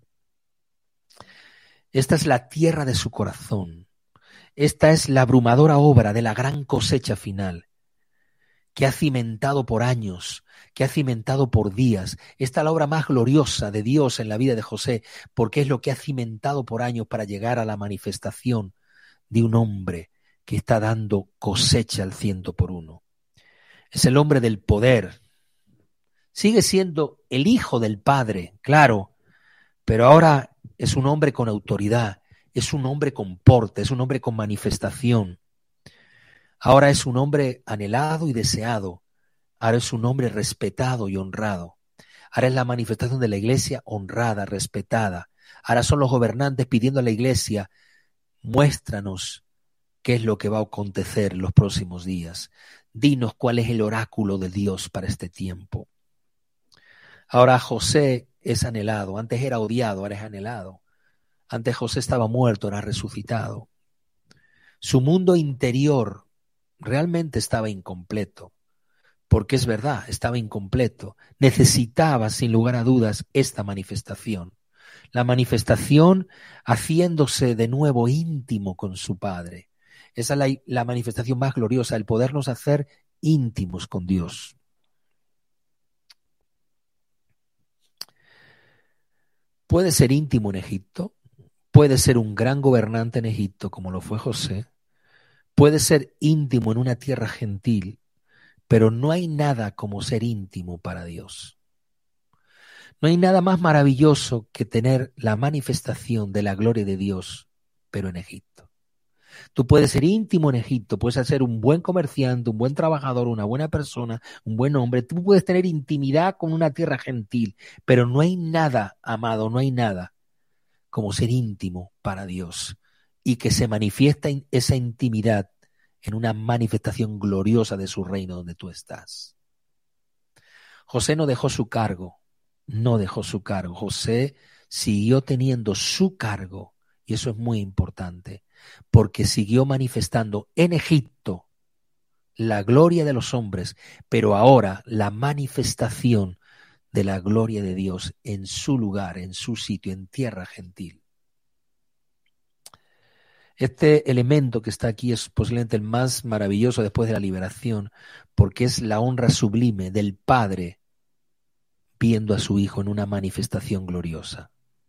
Esta es la tierra de su corazón. Esta es la abrumadora obra de la gran cosecha final que ha cimentado por años, que ha cimentado por días. Esta es la obra más gloriosa de Dios en la vida de José, porque es lo que ha cimentado por años para llegar a la manifestación de un hombre que está dando cosecha al 100%. Es el hombre del poder. Sigue siendo el hijo del Padre, claro, pero ahora es un hombre con autoridad, es un hombre con porte, es un hombre con manifestación. Ahora es un hombre anhelado y deseado. Ahora es un hombre respetado y honrado. Ahora es la manifestación de la iglesia honrada, respetada. Ahora son los gobernantes pidiendo a la iglesia, muéstranos qué es lo que va a acontecer en los próximos días. Dinos cuál es el oráculo de Dios para este tiempo. Ahora José es anhelado. Antes era odiado, ahora es anhelado. Antes José estaba muerto, ahora resucitado. Su mundo interior realmente estaba incompleto, porque es verdad, estaba incompleto. Necesitaba, sin lugar a dudas, esta manifestación. La manifestación haciéndose de nuevo íntimo con su Padre. Esa es la manifestación más gloriosa, el podernos hacer íntimos con Dios. Puede ser íntimo en Egipto, puede ser un gran gobernante en Egipto, como lo fue José, puede ser íntimo en una tierra gentil, pero no hay nada como ser íntimo para Dios. No hay nada más maravilloso que tener la manifestación de la gloria de Dios, pero en Egipto. Tú puedes ser íntimo en Egipto, puedes ser un buen comerciante, un buen trabajador, una buena persona, un buen hombre. Tú puedes tener intimidad con una tierra gentil, pero no hay nada, amado, no hay nada como ser íntimo para Dios y que se manifiesta esa intimidad en una manifestación gloriosa de su reino donde tú estás. José no dejó su cargo, no dejó su cargo. José siguió teniendo su cargo, y eso es muy importante, porque siguió manifestando en Egipto la gloria de los hombres, pero ahora la manifestación de la gloria de Dios en su lugar, en su sitio, en tierra gentil. Este elemento que está aquí es posiblemente el más maravilloso después de la liberación, porque es la honra sublime del Padre viendo a su Hijo en una manifestación gloriosa.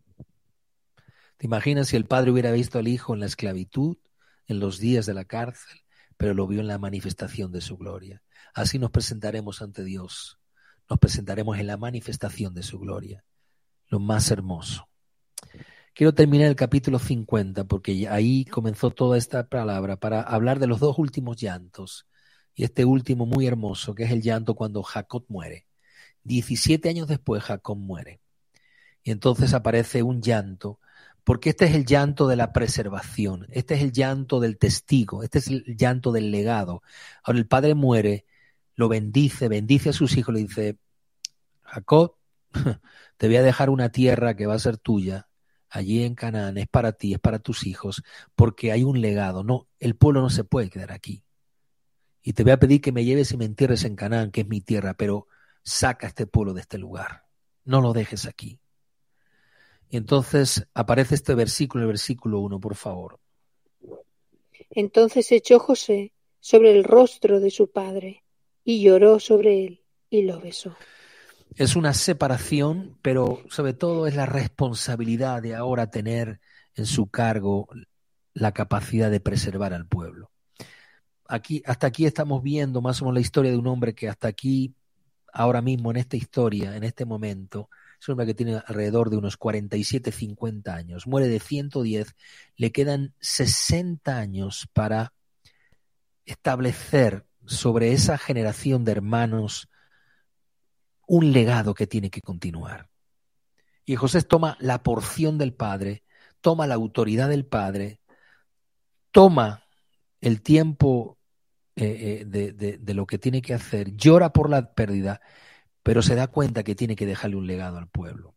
¿Te imaginas si el Padre hubiera visto al Hijo en la esclavitud, en los días de la cárcel, pero lo vio en la manifestación de su gloria? Así nos presentaremos ante Dios, nos presentaremos en la manifestación de su gloria, lo más hermoso. Quiero terminar el capítulo 50 porque ahí comenzó toda esta palabra para hablar de los dos últimos llantos, y este último muy hermoso, que es el llanto cuando Jacob muere. 17 años después Jacob muere. Y entonces aparece un llanto, porque este es el llanto de la preservación, este es el llanto del testigo, este es el llanto del legado. Ahora el padre muere, lo bendice a sus hijos, le dice: Jacob, te voy a dejar una tierra que va a ser tuya, allí en Canaán, es para ti, es para tus hijos, porque hay un legado. No, el pueblo no se puede quedar aquí. Y te voy a pedir que me lleves y me entierres en Canaán, que es mi tierra, pero saca a este pueblo de este lugar, no lo dejes aquí. Y entonces aparece este versículo, el versículo 1, por favor. Entonces echó José sobre el rostro de su padre y lloró sobre él y lo besó. Es una separación, pero sobre todo es la responsabilidad de ahora tener en su cargo la capacidad de preservar al pueblo. Hasta aquí estamos viendo más o menos la historia de un hombre que hasta aquí, ahora mismo en esta historia, en este momento, es un hombre que tiene alrededor de unos 47, 50 años. Muere de 110, le quedan 60 años para establecer sobre esa generación de hermanos un legado que tiene que continuar. Y José toma la porción del Padre, toma la autoridad del Padre, toma el tiempo de lo que tiene que hacer, llora por la pérdida, pero se da cuenta que tiene que dejarle un legado al pueblo.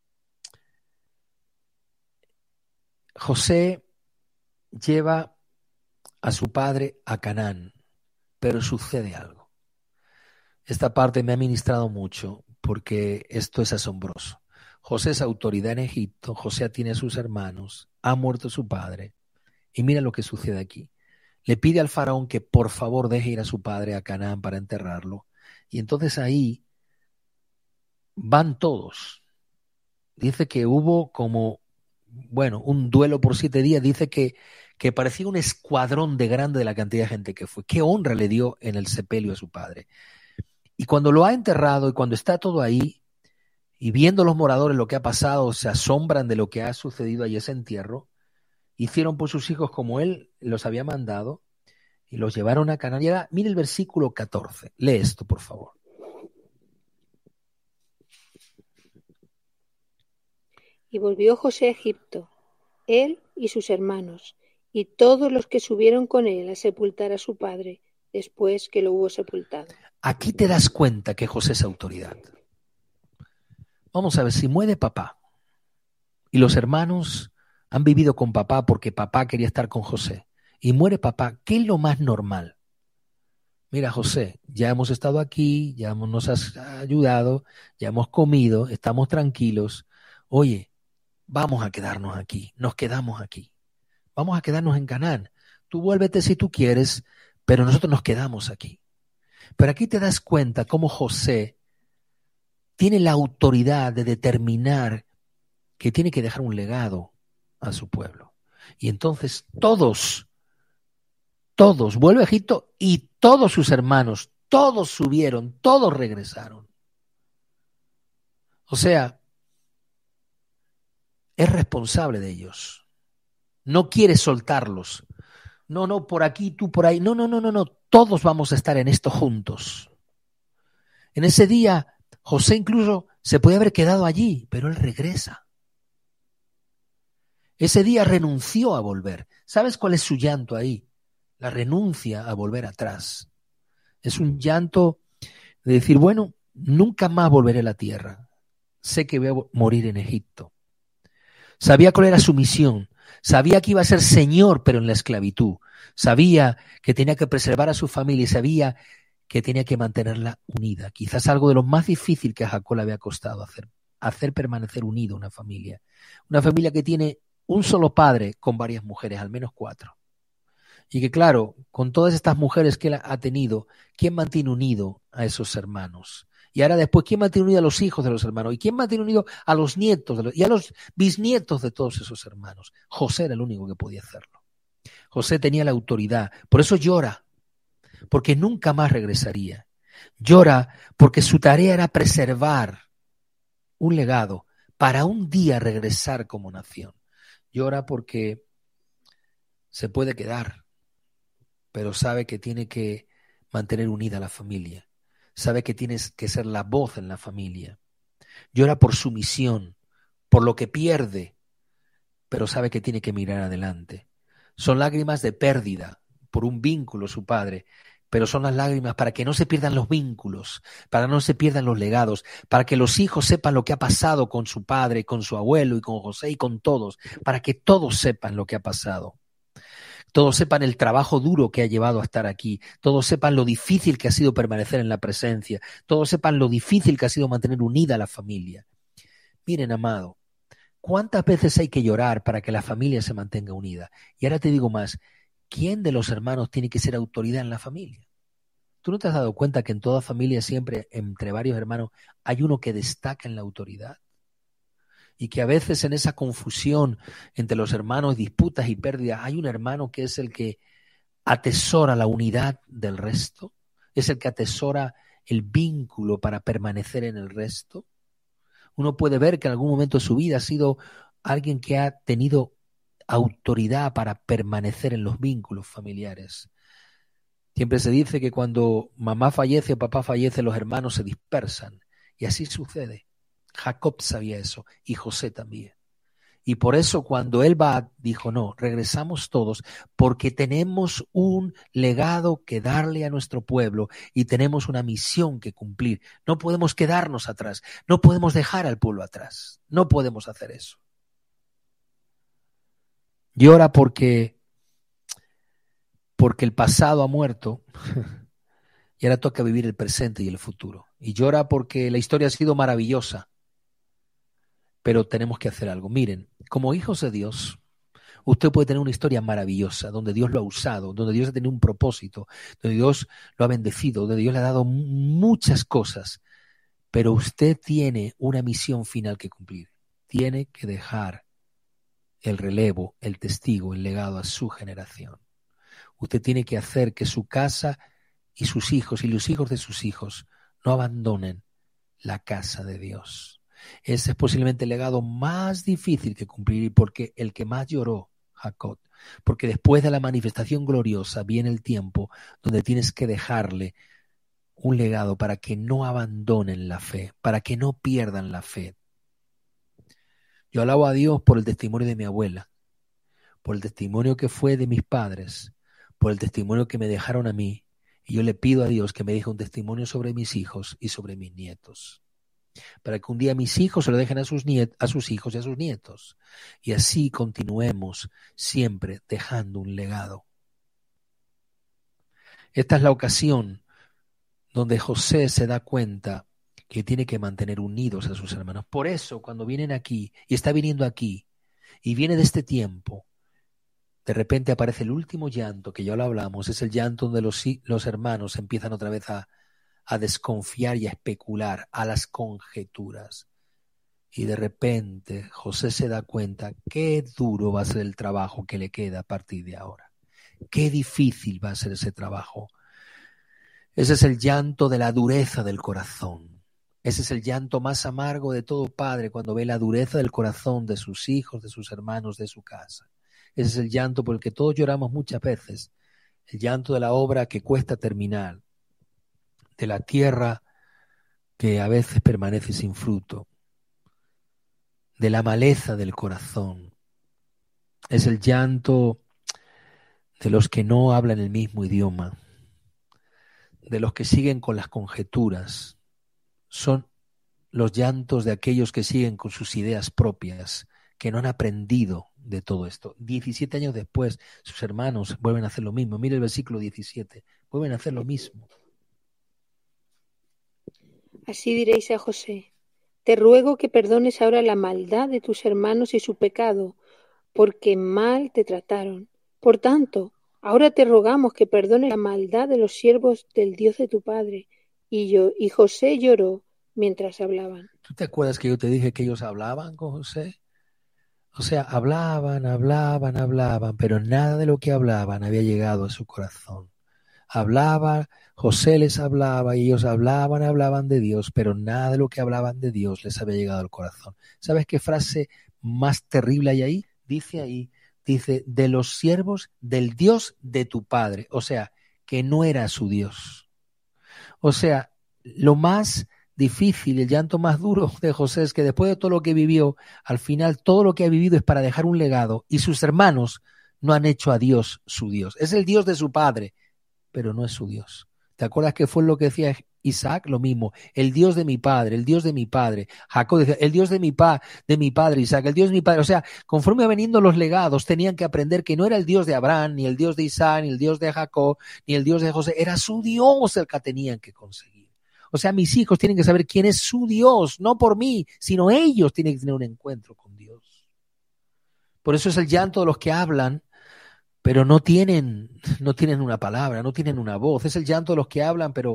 José lleva a su padre a Canaán, pero sucede algo. Esta parte me ha ministrado mucho porque esto es asombroso. José es autoridad en Egipto, José tiene a sus hermanos, ha muerto su padre, y mira lo que sucede aquí. Le pide al faraón que por favor deje ir a su padre a Canaán para enterrarlo, y entonces ahí van todos. Dice que hubo como, un duelo por 7 días, dice que parecía un escuadrón de grande de la cantidad de gente que fue. Qué honra le dio en el sepelio a su padre. Y cuando lo ha enterrado y cuando está todo ahí, y viendo los moradores lo que ha pasado, se asombran de lo que ha sucedido allí ese entierro, hicieron por sus hijos como él los había mandado y los llevaron a Canaán. Y ahora, mire el versículo 14. Lee esto, por favor. Y volvió José a Egipto, él y sus hermanos, y todos los que subieron con él a sepultar a su padre, después que lo hubo sepultado. Aquí te das cuenta que José es autoridad. Vamos a ver, si muere papá y los hermanos han vivido con papá porque papá quería estar con José y muere papá, ¿qué es lo más normal? mira José, ya hemos estado aquí, nos has ayudado, ya hemos comido, estamos tranquilos. Oye, vamos a quedarnos aquí, nos quedamos aquí. Vamos a quedarnos en Canaán. Tú vuélvete si tú quieres, pero nosotros nos quedamos aquí. Pero aquí te das cuenta cómo José tiene la autoridad de determinar que tiene que dejar un legado a su pueblo. Y entonces todos, vuelve a Egipto y todos sus hermanos, todos subieron, todos regresaron. O sea, es responsable de ellos. No quiere soltarlos. No, por aquí, tú por ahí. No. Todos vamos a estar en esto juntos. En ese día, José incluso se puede haber quedado allí, pero él regresa. Ese día renunció a volver. ¿Sabes cuál es su llanto ahí? La renuncia a volver atrás. Es un llanto de decir, bueno, nunca más volveré a la tierra. Sé que voy a morir en Egipto. Sabía cuál era su misión. Sabía que iba a ser señor, pero en la esclavitud. Sabía que tenía que preservar a su familia y sabía que tenía que mantenerla unida. Quizás algo de lo más difícil que a Jacob le había costado hacer permanecer unida una familia. Una familia que tiene un solo padre con varias mujeres, al menos 4. Y que claro, con todas estas mujeres que él ha tenido, ¿quién mantiene unido a esos hermanos? Y ahora después, ¿quién mantiene unido a los hijos de los hermanos? ¿Y quién mantiene unido a los nietos y a los bisnietos de todos esos hermanos? José era el único que podía hacerlo. José tenía la autoridad. Por eso llora, porque nunca más regresaría. Llora porque su tarea era preservar un legado para un día regresar como nación. Llora porque se puede quedar, pero sabe que tiene que mantener unida a la familia. Sabe que tienes que ser la voz en la familia. Llora por su misión, por lo que pierde, pero sabe que tiene que mirar adelante. Son lágrimas de pérdida por un vínculo, su padre, pero son las lágrimas para que no se pierdan los vínculos, para que no se pierdan los legados, para que los hijos sepan lo que ha pasado con su padre, con su abuelo y con José y con todos, para que todos sepan lo que ha pasado. Todos sepan el trabajo duro que ha llevado a estar aquí, todos sepan lo difícil que ha sido permanecer en la presencia, todos sepan lo difícil que ha sido mantener unida a la familia. Miren, amado, ¿cuántas veces hay que llorar para que la familia se mantenga unida? Y ahora te digo más, ¿quién de los hermanos tiene que ser autoridad en la familia? ¿Tú no te has dado cuenta que en toda familia siempre, entre varios hermanos, hay uno que destaca en la autoridad? Y que a veces en esa confusión entre los hermanos, disputas y pérdidas, hay un hermano que es el que atesora la unidad del resto, es el que atesora el vínculo para permanecer en el resto. Uno puede ver que en algún momento de su vida ha sido alguien que ha tenido autoridad para permanecer en los vínculos familiares. Siempre se dice que cuando mamá fallece o papá fallece, los hermanos se dispersan. Y así sucede. Jacob sabía eso y José también. Y por eso cuando él dijo, no, regresamos todos porque tenemos un legado que darle a nuestro pueblo y tenemos una misión que cumplir. No podemos quedarnos atrás, no podemos dejar al pueblo atrás, no podemos hacer eso. Llora porque el pasado ha muerto y ahora toca vivir el presente y el futuro. Y llora porque la historia ha sido maravillosa, pero tenemos que hacer algo. Miren, como hijos de Dios, usted puede tener una historia maravillosa, donde Dios lo ha usado, donde Dios ha tenido un propósito, donde Dios lo ha bendecido, donde Dios le ha dado muchas cosas, pero usted tiene una misión final que cumplir. Tiene que dejar el relevo, el testigo, el legado a su generación. Usted tiene que hacer que su casa y sus hijos y los hijos de sus hijos no abandonen la casa de Dios. Ese es posiblemente el legado más difícil que cumplir y porque el que más lloró, Jacob, porque después de la manifestación gloriosa viene el tiempo donde tienes que dejarle un legado para que no abandonen la fe, para que no pierdan la fe. Yo alabo a Dios por el testimonio de mi abuela, por el testimonio que fue de mis padres, por el testimonio que me dejaron a mí, y yo le pido a Dios que me deje un testimonio sobre mis hijos y sobre mis nietos, para que un día mis hijos se lo dejen a sus hijos y a sus nietos, y así continuemos siempre dejando un legado. Esta es la ocasión donde José se da cuenta que tiene que mantener unidos a sus hermanos. Por eso, cuando vienen aquí, y está viniendo aquí, y viene de este tiempo, de repente aparece el último llanto, que ya lo hablamos, es el llanto donde los hermanos empiezan otra vez a desconfiar y a especular, a las conjeturas. Y de repente José se da cuenta qué duro va a ser el trabajo que le queda a partir de ahora. Qué difícil va a ser ese trabajo. Ese es el llanto de la dureza del corazón. Ese es el llanto más amargo de todo padre cuando ve la dureza del corazón de sus hijos, de sus hermanos, de su casa. Ese es el llanto por el que todos lloramos muchas veces. El llanto de la obra que cuesta terminar, de la tierra que a veces permanece sin fruto, de la maleza del corazón. Es el llanto de los que no hablan el mismo idioma, de los que siguen con las conjeturas. Son los llantos de aquellos que siguen con sus ideas propias, que no han aprendido de todo esto. 17 años después, sus hermanos vuelven a hacer lo mismo. Mire el versículo 17, vuelven a hacer lo mismo. Así diréis a José: te ruego que perdones ahora la maldad de tus hermanos y su pecado, porque mal te trataron. Por tanto, ahora te rogamos que perdones la maldad de los siervos del Dios de tu padre. Y José lloró mientras hablaban. ¿Tú te acuerdas que yo te dije que ellos hablaban con José? O sea, hablaban, pero nada de lo que hablaban había llegado a su corazón. Hablaban, José les hablaba y ellos hablaban de Dios, pero nada de lo que hablaban de Dios les había llegado al corazón. ¿Sabes qué frase más terrible hay ahí? Dice, de los siervos del Dios de tu padre. O sea, que no era su Dios. O sea, lo más difícil, el llanto más duro de José es que después de todo lo que vivió, al final todo lo que ha vivido es para dejar un legado y sus hermanos no han hecho a Dios su Dios. Es el Dios de su padre, pero no es su Dios. ¿Te acuerdas que fue lo que decía Isaac? Lo mismo, el Dios de mi padre, el Dios de mi padre. Jacob decía, el Dios de mi padre Isaac, el Dios de mi padre. O sea, conforme veniendo los legados, tenían que aprender que no era el Dios de Abraham, ni el Dios de Isaac, ni el Dios de Jacob, ni el Dios de José. Era su Dios el que tenían que conseguir. O sea, mis hijos tienen que saber quién es su Dios, no por mí, sino ellos tienen que tener un encuentro con Dios. Por eso es el llanto de los que hablan, pero no tienen una palabra, no tienen una voz. Es el llanto de los que hablan, pero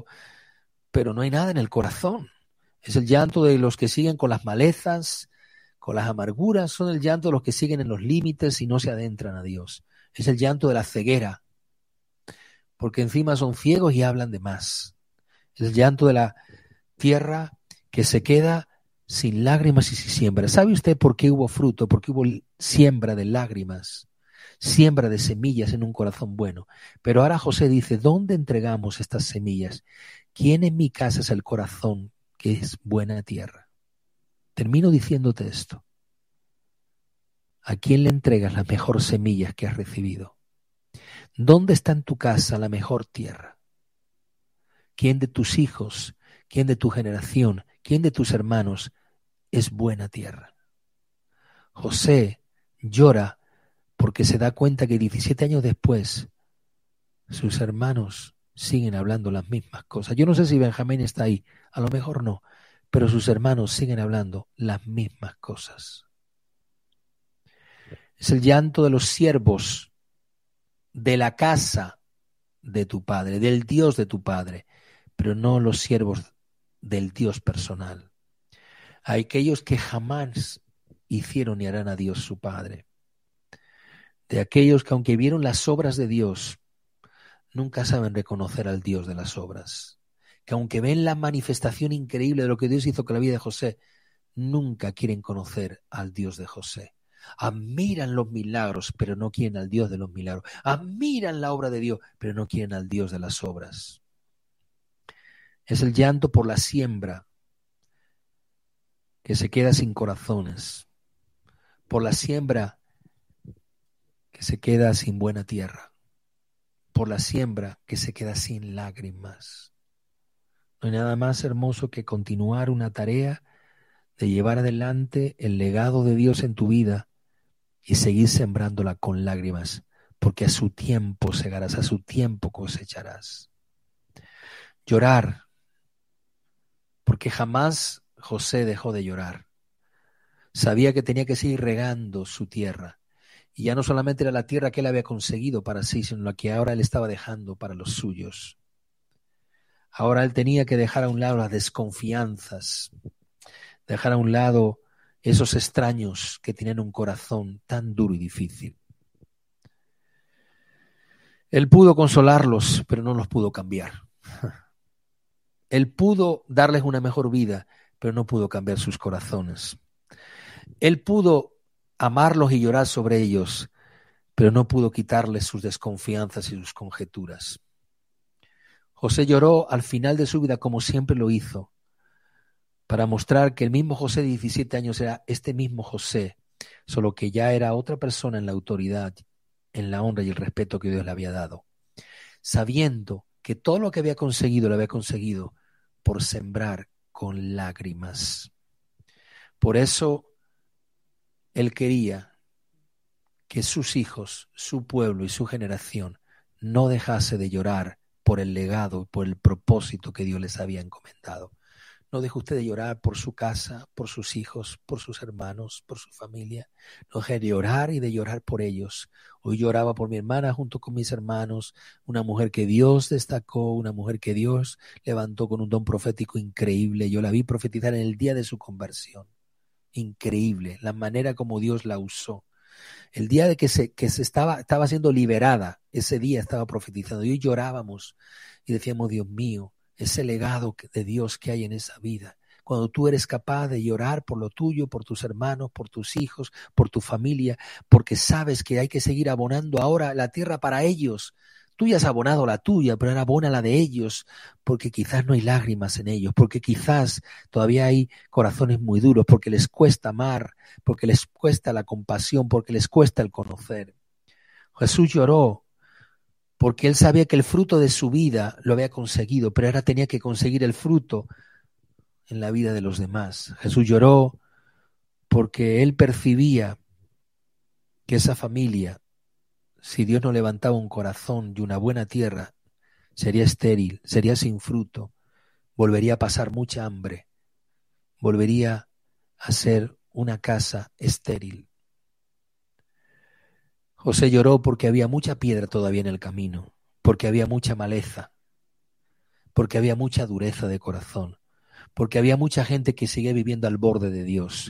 no hay nada en el corazón. Es el llanto de los que siguen con las malezas, con las amarguras. Son el llanto de los que siguen en los límites y no se adentran a Dios. Es el llanto de la ceguera, porque encima son ciegos y hablan de más. Es el llanto de la tierra que se queda sin lágrimas y sin siembra. ¿Sabe usted por qué hubo fruto? Porque hubo siembra de lágrimas, siembra de semillas en un corazón bueno. Pero ahora José dice, ¿dónde entregamos estas semillas? ¿Quién en mi casa es el corazón que es buena tierra? Termino diciéndote esto. ¿A quién le entregas las mejores semillas que has recibido? ¿Dónde está en tu casa la mejor tierra? ¿Quién de tus hijos, quién de tu generación, quién de tus hermanos es buena tierra? José llora porque se da cuenta que 17 años después sus hermanos siguen hablando las mismas cosas. Yo no sé si Benjamín está ahí, a lo mejor no, pero sus hermanos siguen hablando las mismas cosas. Es el llanto de los siervos de la casa de tu padre, del Dios de tu padre, pero no los siervos del Dios personal. Hay aquellos que jamás hicieron ni harán a Dios su Padre. De aquellos que aunque vieron las obras de Dios, nunca saben reconocer al Dios de las obras. Que aunque ven la manifestación increíble de lo que Dios hizo con la vida de José, nunca quieren conocer al Dios de José. Admiran los milagros, pero no quieren al Dios de los milagros. Admiran la obra de Dios, pero no quieren al Dios de las obras. Es el llanto por la siembra que se queda sin corazones, por la siembra que se queda sin buena tierra, por la siembra que se queda sin lágrimas. No hay nada más hermoso que continuar una tarea de llevar adelante el legado de Dios en tu vida y seguir sembrándola con lágrimas, porque a su tiempo segarás, a su tiempo cosecharás. Llorar porque jamás José dejó de llorar. Sabía que tenía que seguir regando su tierra. Y ya no solamente era la tierra que él había conseguido para sí, sino la que ahora él estaba dejando para los suyos. Ahora él tenía que dejar a un lado las desconfianzas, dejar a un lado esos extraños que tienen un corazón tan duro y difícil. Él pudo consolarlos, pero no los pudo cambiar. Él pudo darles una mejor vida, pero no pudo cambiar sus corazones. Él pudo amarlos y llorar sobre ellos, pero no pudo quitarles sus desconfianzas y sus conjeturas. José lloró al final de su vida como siempre lo hizo, para mostrar que el mismo José de 17 años era este mismo José, solo que ya era otra persona en la autoridad, en la honra y el respeto que Dios le había dado, sabiendo que todo lo que había conseguido lo había conseguido por sembrar con lágrimas. Por eso él quería que sus hijos, su pueblo y su generación no dejase de llorar por el legado, por el propósito que Dios les había encomendado. No deje usted de llorar por su casa, por sus hijos, por sus hermanos, por su familia. No deje de llorar y de llorar por ellos. Hoy lloraba por mi hermana junto con mis hermanos, una mujer que Dios destacó, una mujer que Dios levantó con un don profético increíble. Yo la vi profetizar en el día de su conversión. Increíble, la manera como Dios la usó. El día de que estaba siendo liberada, ese día estaba profetizando. Y hoy llorábamos y decíamos, Dios mío, ese legado de Dios que hay en esa vida. Cuando tú eres capaz de llorar por lo tuyo, por tus hermanos, por tus hijos, por tu familia, porque sabes que hay que seguir abonando ahora la tierra para ellos. Tú ya has abonado la tuya, pero ahora abona la de ellos, porque quizás no hay lágrimas en ellos, porque quizás todavía hay corazones muy duros, porque les cuesta amar, porque les cuesta la compasión, porque les cuesta el conocer. Jesús lloró porque él sabía que el fruto de su vida lo había conseguido, pero ahora tenía que conseguir el fruto en la vida de los demás. Jesús lloró porque él percibía que esa familia, si Dios no levantaba un corazón y una buena tierra, sería estéril, sería sin fruto, volvería a pasar mucha hambre, volvería a ser una casa estéril. José lloró porque había mucha piedra todavía en el camino, porque había mucha maleza, porque había mucha dureza de corazón, porque había mucha gente que sigue viviendo al borde de Dios.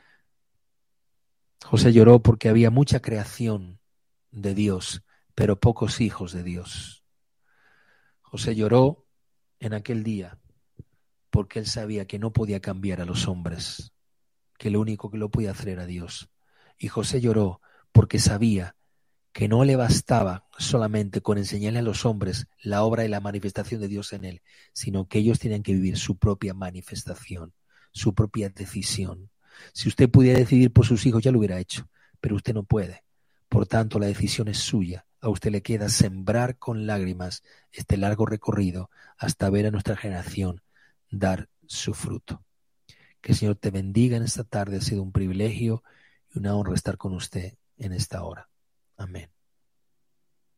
José lloró porque había mucha creación de Dios, pero pocos hijos de Dios. José lloró en aquel día porque él sabía que no podía cambiar a los hombres, que lo único que lo podía hacer era Dios. Y José lloró porque sabía que no le bastaba solamente con enseñarle a los hombres la obra y la manifestación de Dios en él, sino que ellos tenían que vivir su propia manifestación, su propia decisión. Si usted pudiera decidir por sus hijos, ya lo hubiera hecho, pero usted no puede. Por tanto, la decisión es suya. A usted le queda sembrar con lágrimas este largo recorrido hasta ver a nuestra generación dar su fruto. Que el Señor te bendiga en esta tarde. Ha sido un privilegio y una honra estar con usted en esta hora. Amén.